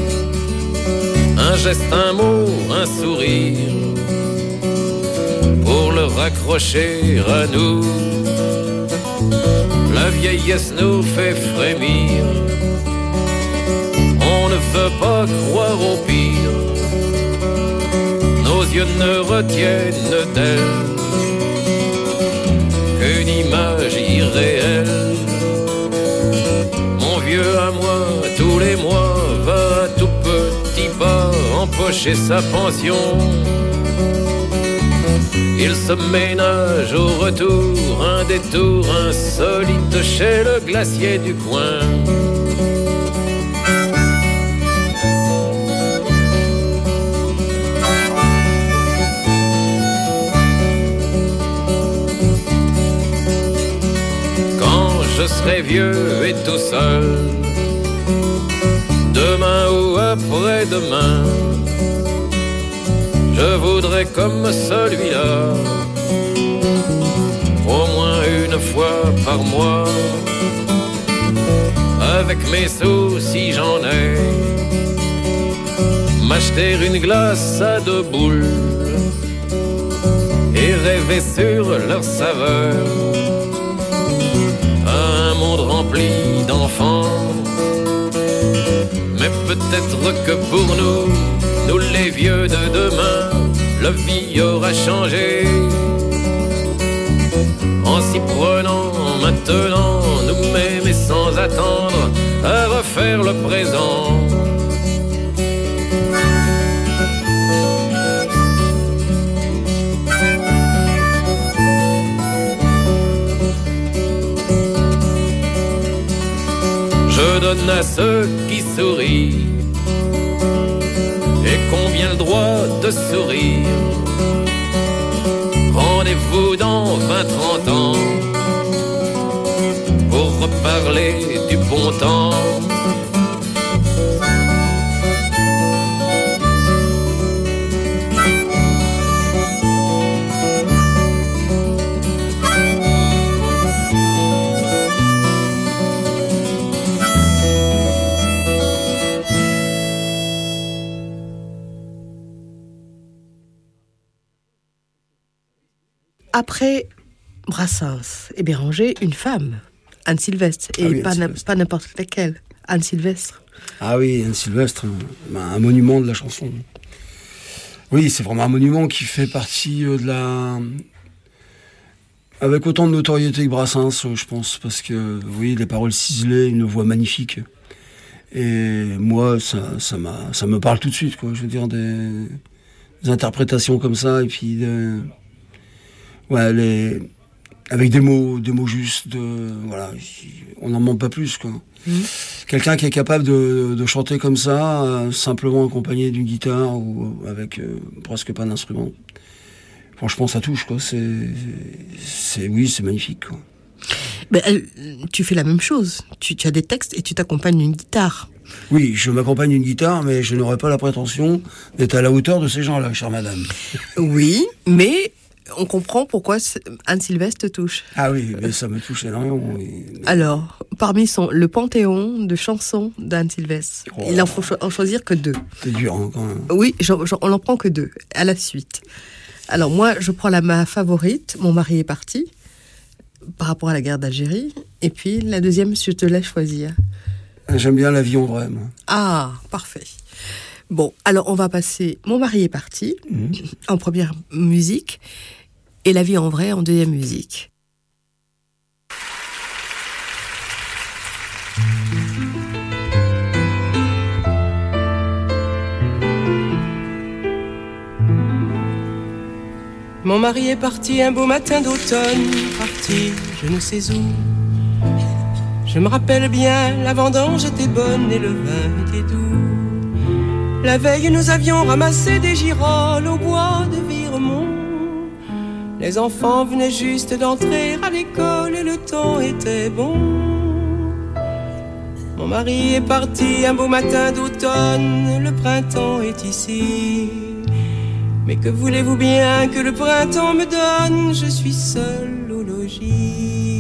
un geste, un mot, un sourire, pour le raccrocher à nous. La vieillesse nous fait frémir. On ne veut pas croire au pire. Nos yeux ne retiennent d'elle qu'une image irréelle. Mon vieux à moi, tous les mois, va à tout petit pas empocher sa pension. Il se ménage au retour un détour insolite chez le glacier du coin. Quand je serai vieux et tout seul, demain ou après-demain, je voudrais comme celui-là, au moins une fois par mois, avec mes sous si j'en ai, m'acheter une glace à deux boules et rêver sur leur saveur, un monde rempli d'enfants. Mais peut-être que pour nous, nous les vieux de demain, la vie aura changé. En s'y prenant maintenant, nous-mêmes et sans attendre à refaire le présent. Je donne à ceux qui sourient et combien le droit de sourire. Rendez-vous dans vingt trente ans pour reparler du bon temps. Après Brassens et Béranger, une femme, Anne Sylvestre, et ah oui, pas, Sylvestre. Pas n'importe laquelle, Anne Sylvestre. Ah oui, Anne Sylvestre, un, un monument de la chanson. Oui, c'est vraiment un monument qui fait partie de la... Avec autant de notoriété que Brassens, je pense, parce que, oui, les paroles ciselées, une voix magnifique. Et moi, ça, ça, m'a, ça me parle tout de suite, quoi. Je veux dire, des, des interprétations comme ça, et puis... Des... Ouais, les... avec des mots, des mots justes, de... voilà, on n'en manque pas plus, quoi. Mmh. Quelqu'un qui est capable de, de chanter comme ça, euh, simplement accompagné d'une guitare ou avec euh, presque pas d'instrument. Franchement, ça touche, quoi. C'est, c'est, oui, c'est magnifique, quoi. Ben, elle, tu fais la même chose. Tu, tu as des textes et tu t'accompagnes d'une guitare. Oui, je m'accompagne d'une guitare, mais je n'aurais pas la prétention d'être à la hauteur de ces gens-là, chère madame. Oui, mais on comprend pourquoi Anne Sylvestre te touche. Ah oui, mais ça me touche énormément. Oui. Alors, parmi son, le panthéon de chansons d'Anne Sylvestre, oh, il en faut cho- en choisir que deux. C'est dur, hein, quand même. Oui, j'en, j'en, on n'en prend que deux, à la suite. Alors moi, je prends la ma favorite, Mon mari est parti, par rapport à la guerre d'Algérie. Et puis la deuxième, Je te laisse choisir. J'aime bien La vie en vrai, moi. Ah, parfait. Bon, alors on va passer Mon mari est parti, mmh. en première musique, et La vie en vrai en deuxième musique. Mon mari est parti un beau matin d'automne, parti je ne sais où. Je me rappelle bien, la vendange était bonne et le vin était doux. La veille nous avions ramassé des girolles au bois de Viremont. Les enfants venaient juste d'entrer à l'école et le temps était bon. Mon mari est parti un beau matin d'automne, le printemps est ici. Mais que voulez-vous bien que le printemps me donne? Je suis seule au logis.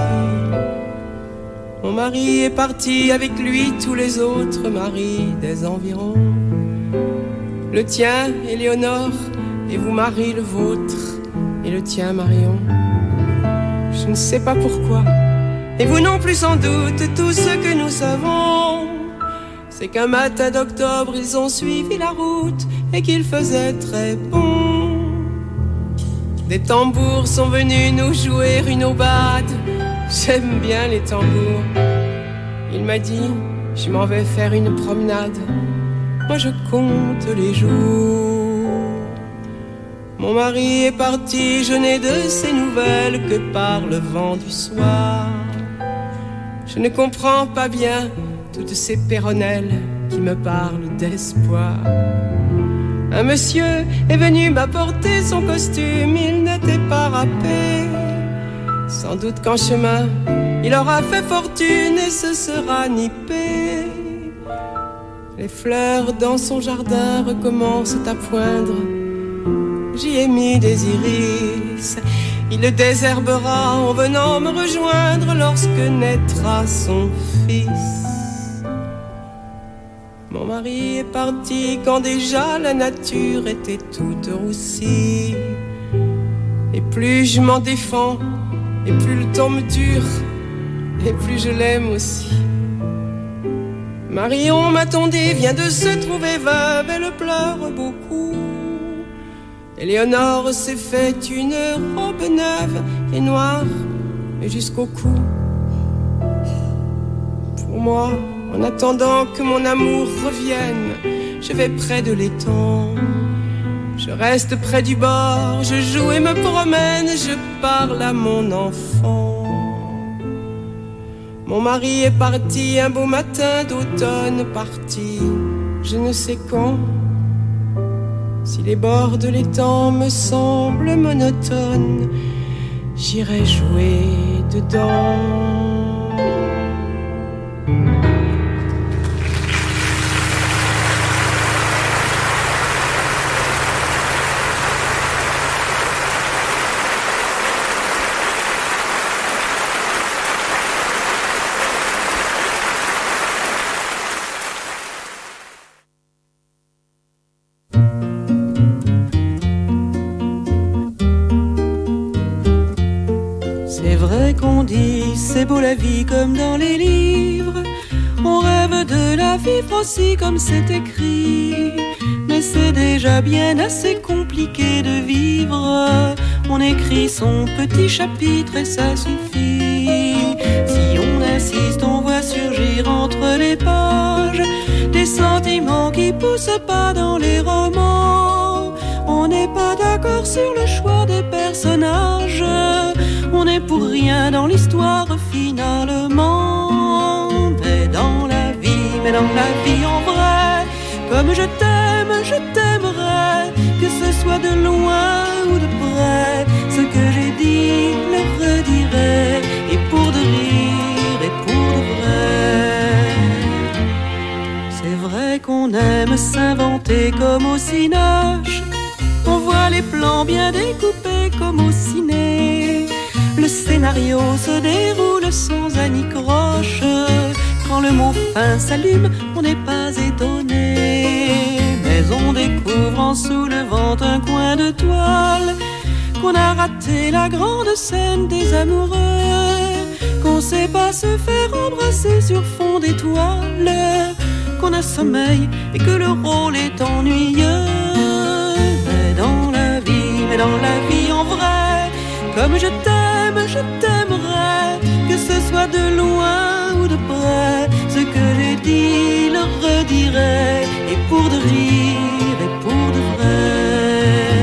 Mon mari est parti, avec lui tous les autres maris des environs. Le tien, Éléonore, et vous Marie le vôtre, et le tien, Marion. je ne sais pas pourquoi. Et vous non plus sans doute. Tout ce que nous savons, c'est qu'un matin d'octobre ils ont suivi la route et qu'il faisait très bon. Des tambours sont venus nous jouer une aubade. J'aime bien les tambours. Il m'a dit, je m'en vais faire une promenade. Moi je compte les jours. Mon mari est parti, je n'ai de ses nouvelles que par le vent du soir. Je ne comprends pas bien toutes ces péronnelles qui me parlent d'espoir. Un monsieur est venu m'apporter son costume, il n'était pas râpé. Sans doute qu'en chemin, il aura fait fortune et se sera nippé. Les fleurs dans son jardin recommencent à poindre. J'y ai mis des iris. Il le désherbera en venant me rejoindre lorsque naîtra son fils. Mon mari est parti quand déjà la nature était toute roussie. Et plus je m'en défends, et plus le temps me dure, et plus je l'aime aussi. Marion, m'a-t-on dit, vient de se trouver veuve, elle pleure beaucoup. Éléonore s'est fait une robe neuve et noire, et jusqu'au cou. Pour moi, en attendant que mon amour revienne, je vais près de l'étang. Je reste près du bord, je joue et me promène, je parle à mon enfant. Mon mari est parti un beau matin d'automne, parti je ne sais quand. Si les bords de l'étang me semblent monotones, j'irai jouer dedans. C'est beau la vie comme dans les livres, on rêve de la vivre aussi comme c'est écrit. Mais c'est déjà bien assez compliqué de vivre, on écrit son petit chapitre et ça suffit. Si on insiste, on voit surgir entre les pages des sentiments qui poussent pas dans les romans. On n'est pas d'accord sur le choix des personnages, on n'est pour rien dans l'histoire finalement. Mais dans la vie, mais dans la vie en vrai, comme je t'aime, je t'aimerai, que ce soit de loin ou de près. Ce que j'ai dit, le redirai, et pour de rire et pour de vrai. C'est vrai qu'on aime s'inventer comme au cinoche, on voit les plans bien découpés comme au ciné. Le scénario se déroule sans anicroche. Quand le mot fin s'allume, on n'est pas étonné. Mais on découvre en soulevant un coin de toile qu'on a raté la grande scène des amoureux, qu'on sait pas se faire embrasser sur fond d'étoiles, qu'on a sommeil et que le rôle est ennuyeux. Mais dans la vie, mais dans la vie en vrai, comme je t'aime, je t'aimerai, que ce soit de loin ou de près. Ce que j'ai dit, le redirai, et pour de rire et pour de vrai.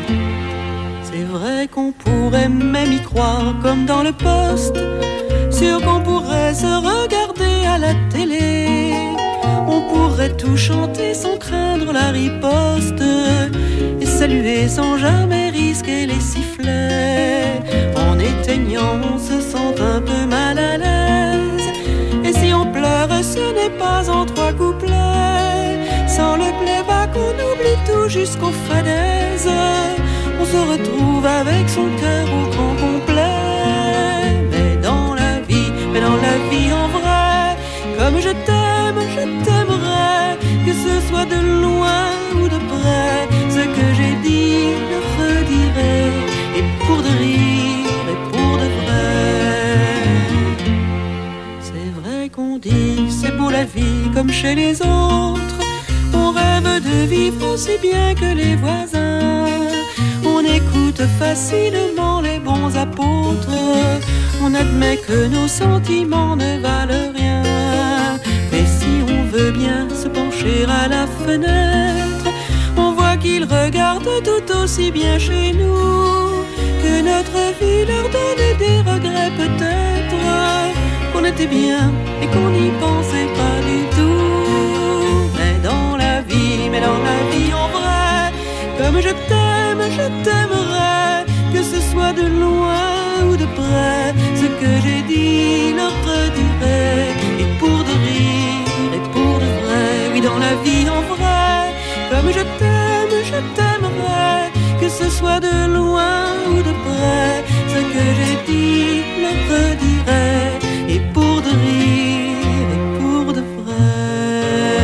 C'est vrai qu'on pourrait même y croire comme dans le poste, sûr qu'on pourrait se regarder à la télé. On pourrait tout chanter sans craindre la riposte, et saluer sans jamais risquer les sifflets. En éteignant, on se sent un peu mal à l'aise, et si on pleure, ce n'est pas en trois couplets. Sans le playback, on oublie tout jusqu'aux fadaises. On se retrouve avec son cœur au grand complet. Mais dans la vie, mais dans la vie en vrai, comme je t'aime, je t'aimerai, que ce soit de loin ou de près. Ce que j'ai dit, le redirai, et pour de rire et pour de vrai. chez les autres. On rêve de vivre aussi bien que les voisins. On écoute facilement les bons apôtres. On admet que nos sentiments ne valent rien. Mais si on veut bien se pencher à la fenêtre, on voit qu'ils regardent tout aussi bien chez nous. Que notre vie leur donne des regrets peut-être. Qu'on était bien et qu'on n'y pensait pas du tout. Mais dans la vie, mais dans la vie en vrai, comme je t'aime, je t'aimerais. Que ce soit de loin ou de près, ce que j'ai dit leur redirai. Et pour de rire et pour de vrai, oui dans la vie en vrai, comme je t'aime, je t'aimerais. Que ce soit de loin ou de près, ce que j'ai dit leur redirai. Et pour de rire et pour de vrai.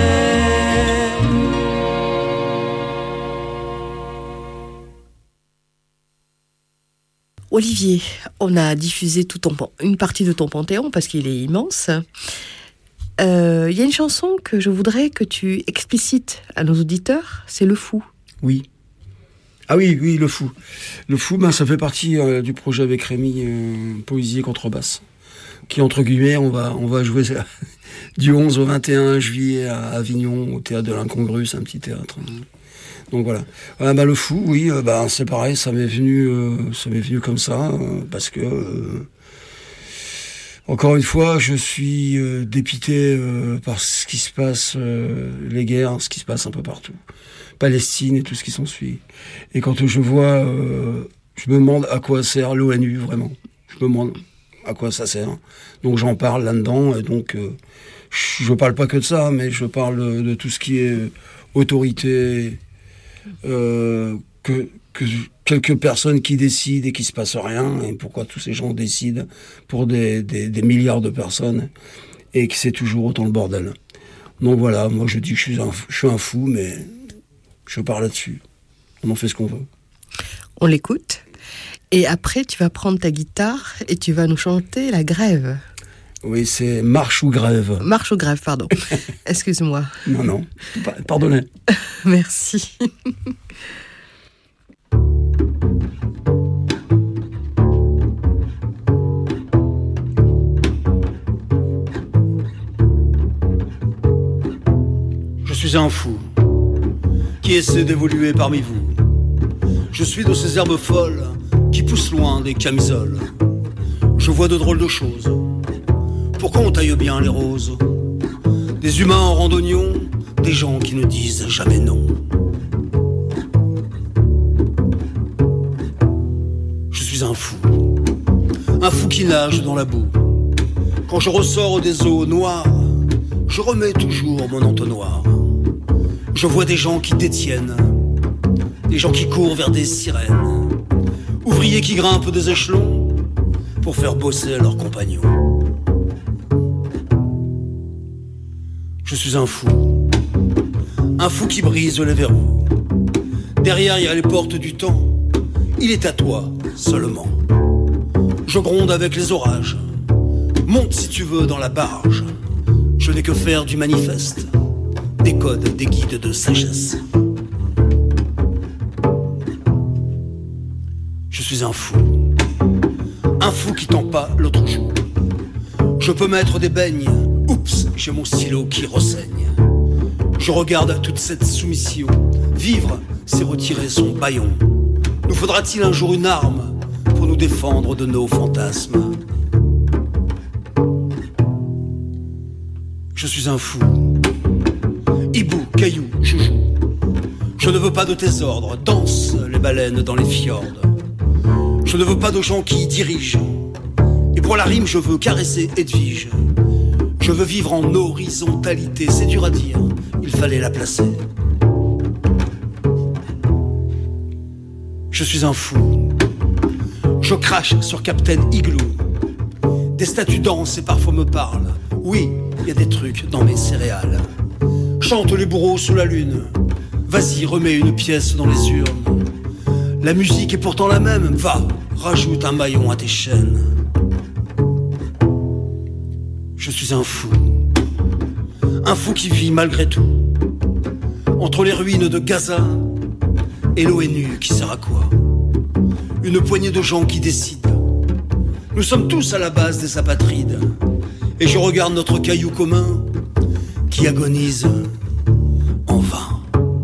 Olivier, on a diffusé tout ton, une partie de ton Panthéon parce qu'il est immense. Il euh, y a une chanson que je voudrais que tu explicites à nos auditeurs, c'est Le Fou. Oui. Ah oui, oui, Le Fou. Le Fou, ben, ça fait partie euh, du projet avec Rémi, euh, Poésie et Contrebasse, qui, entre guillemets, on va, on va jouer ça, du onze au vingt et un juillet à Avignon, au Théâtre de l'Incongru, c'est un petit théâtre. Donc voilà. Ah, ben, Le Fou, oui, euh, ben, c'est pareil, ça m'est venu, euh, ça m'est venu comme ça, euh, parce que... Euh, Encore une fois, je suis euh, dépité euh, par ce qui se passe, euh, les guerres, ce qui se passe un peu partout. Palestine et tout ce qui s'ensuit. Et quand je vois, euh, je me demande à quoi sert l'ONU, vraiment. Je me demande à quoi ça sert. Donc j'en parle là-dedans, et donc euh, je parle pas que de ça, mais je parle de tout ce qui est autorité, euh, que... que quelques personnes qui décident et qu'il se passe rien, et pourquoi tous ces gens décident pour des, des, des milliards de personnes, et que c'est toujours autant le bordel. Donc voilà, moi je dis que je suis un, je suis un fou, mais je parle là-dessus. On en fait ce qu'on veut. On l'écoute, et après tu vas prendre ta guitare et tu vas nous chanter La Grève. Oui, c'est Marche ou Grève. Marche ou Grève, pardon. Excuse-moi. Non, non, pardonnez. Merci. Je suis un fou qui essaie d'évoluer parmi vous. Je suis de ces herbes folles qui poussent loin des camisoles. Je vois de drôles de choses. Pourquoi on taille bien les roses? Des humains en randonnion, des gens qui ne disent jamais non. Je suis un fou, un fou qui nage dans la boue. Quand je ressors des eaux noires, je remets toujours mon entonnoir. Je vois des gens qui détiennent, des gens qui courent vers des sirènes, ouvriers qui grimpent des échelons pour faire bosser leurs compagnons. Je suis un fou, un fou qui brise les verrous. Derrière il y a les portes du temps, il est à toi seulement. Je gronde avec les orages, monte si tu veux dans la barge. Je n'ai que faire du manifeste, des codes, des guides de sagesse. Je suis un fou, un fou qui tend pas l'autre joue. Je peux mettre des beignes, oups, j'ai mon stylo qui renseigne. Je regarde toute cette soumission, vivre, c'est retirer son bâillon. Nous faudra-t-il un jour une arme pour nous défendre de nos fantasmes? Je suis un fou, hibou, caillou, joujou. Je ne veux pas de tes ordres, danse les baleines dans les fjords. Je ne veux pas de gens qui dirigent, et pour la rime je veux caresser Edwige. Je veux vivre en horizontalité, c'est dur à dire, il fallait la placer. Je suis un fou, je crache sur Captain Igloo. Des statues dansent et parfois me parlent. Oui, il y a des trucs dans mes céréales. Chante les bourreaux sous la lune. Vas-y, remets une pièce dans les urnes. La musique est pourtant la même. Va, rajoute un maillon à tes chaînes. Je suis un fou, un fou qui vit malgré tout entre les ruines de Gaza et l'ONU qui sert à quoi? Une poignée de gens qui décident. Nous sommes tous à la base des apatrides. Et je regarde notre caillou commun qui agonise en vain.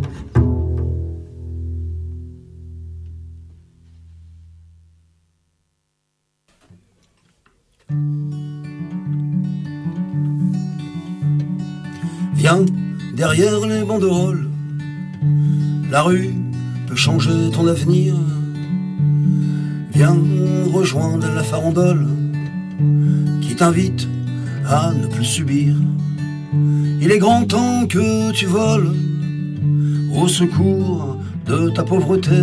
Viens derrière les banderoles, la rue peut changer ton avenir. Viens rejoindre la farandole qui t'invite à ne plus subir. Il est grand temps que tu voles au secours de ta pauvreté.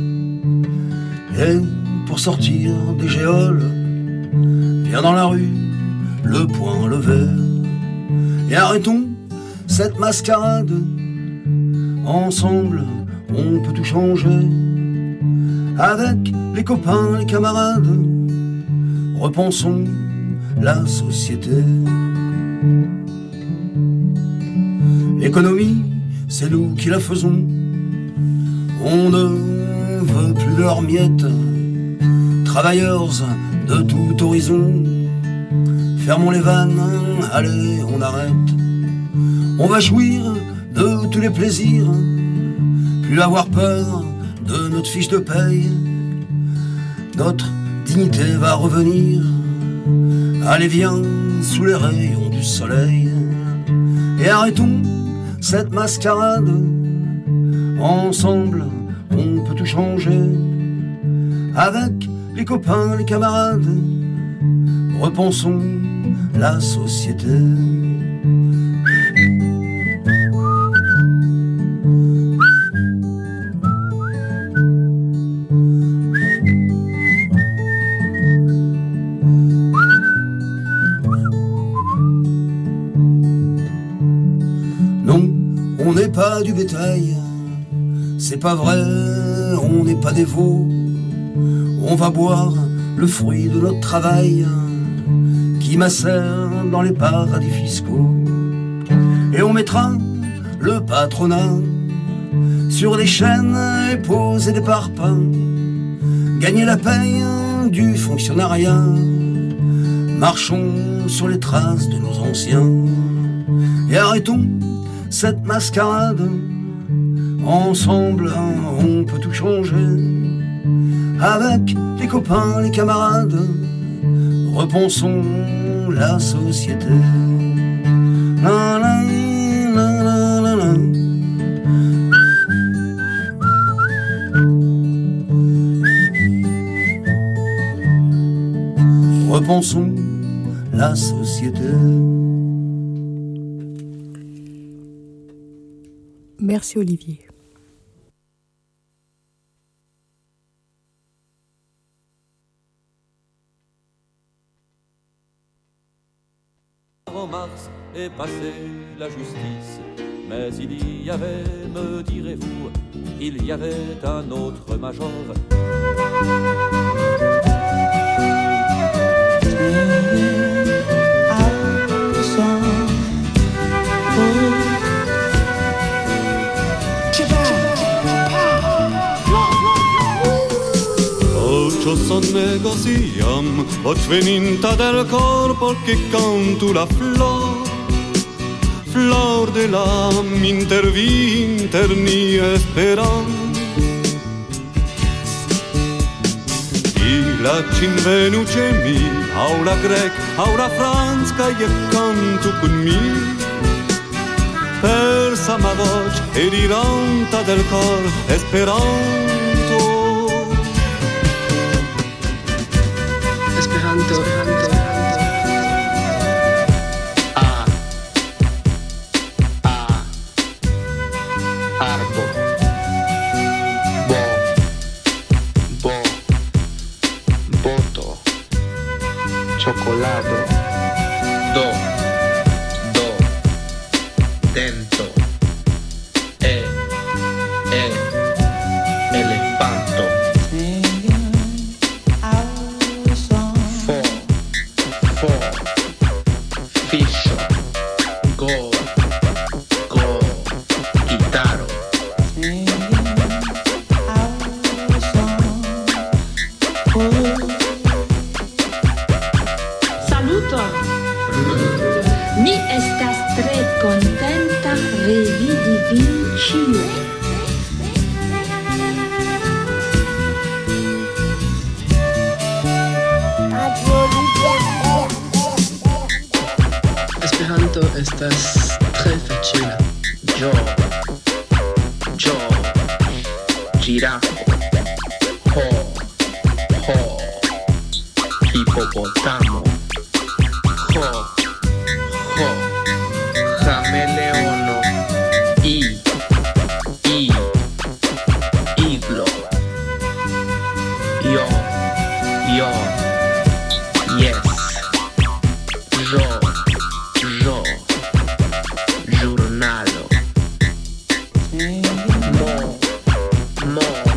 Et pour sortir des géoles, viens dans la rue, le poing levé. Et arrêtons cette mascarade. Ensemble, on peut tout changer. Avec les copains, les camarades, repensons la société. L'économie, c'est nous qui la faisons. On ne veut plus de leurs miettes. Travailleurs de tout horizon, fermons les vannes, allez, on arrête. On va jouir de tous les plaisirs, plus avoir peur de notre fiche de paye. Notre dignité va revenir. Allez, viens sous les rayons du soleil. Et arrêtons cette mascarade. Ensemble, on peut tout changer. Avec les copains, les camarades, repensons la société. On n'est pas du bétail, c'est pas vrai, on n'est pas des veaux. On va boire le fruit de notre travail qui macère dans les paradis fiscaux. Et on mettra le patronat sur des chaînes et poser des parpaings, gagner la paye du fonctionnariat. Marchons sur les traces de nos anciens et arrêtons cette mascarade. Ensemble, on peut tout changer. Avec les copains, les camarades, repensons la société. La, la, la, la, la, la. Repensons la société. Merci Olivier. En mars est passée la justice, mais il y avait, me direz-vous, il y avait un autre major. Sonnego siam, odveninta del corpo che canto la flor, flor de l'âme intervinter ni esperam. La cinvenuce mi, aura grec, aura franca e canto con mi, persa ma voce e diranta del cor esperanto. Esperanto, Esperanto. A, a, arbo, bo, bo, boto, cioccolato, do, do, dento, e, e, elefanto. Fiscio, go, estas très facile. Yo, yo, girafa, ho, ho, hipopotamo, ho, ho, cameleono, i, i, iglo, yo, yo, yes, yo, yo, giornalo, mo, mo.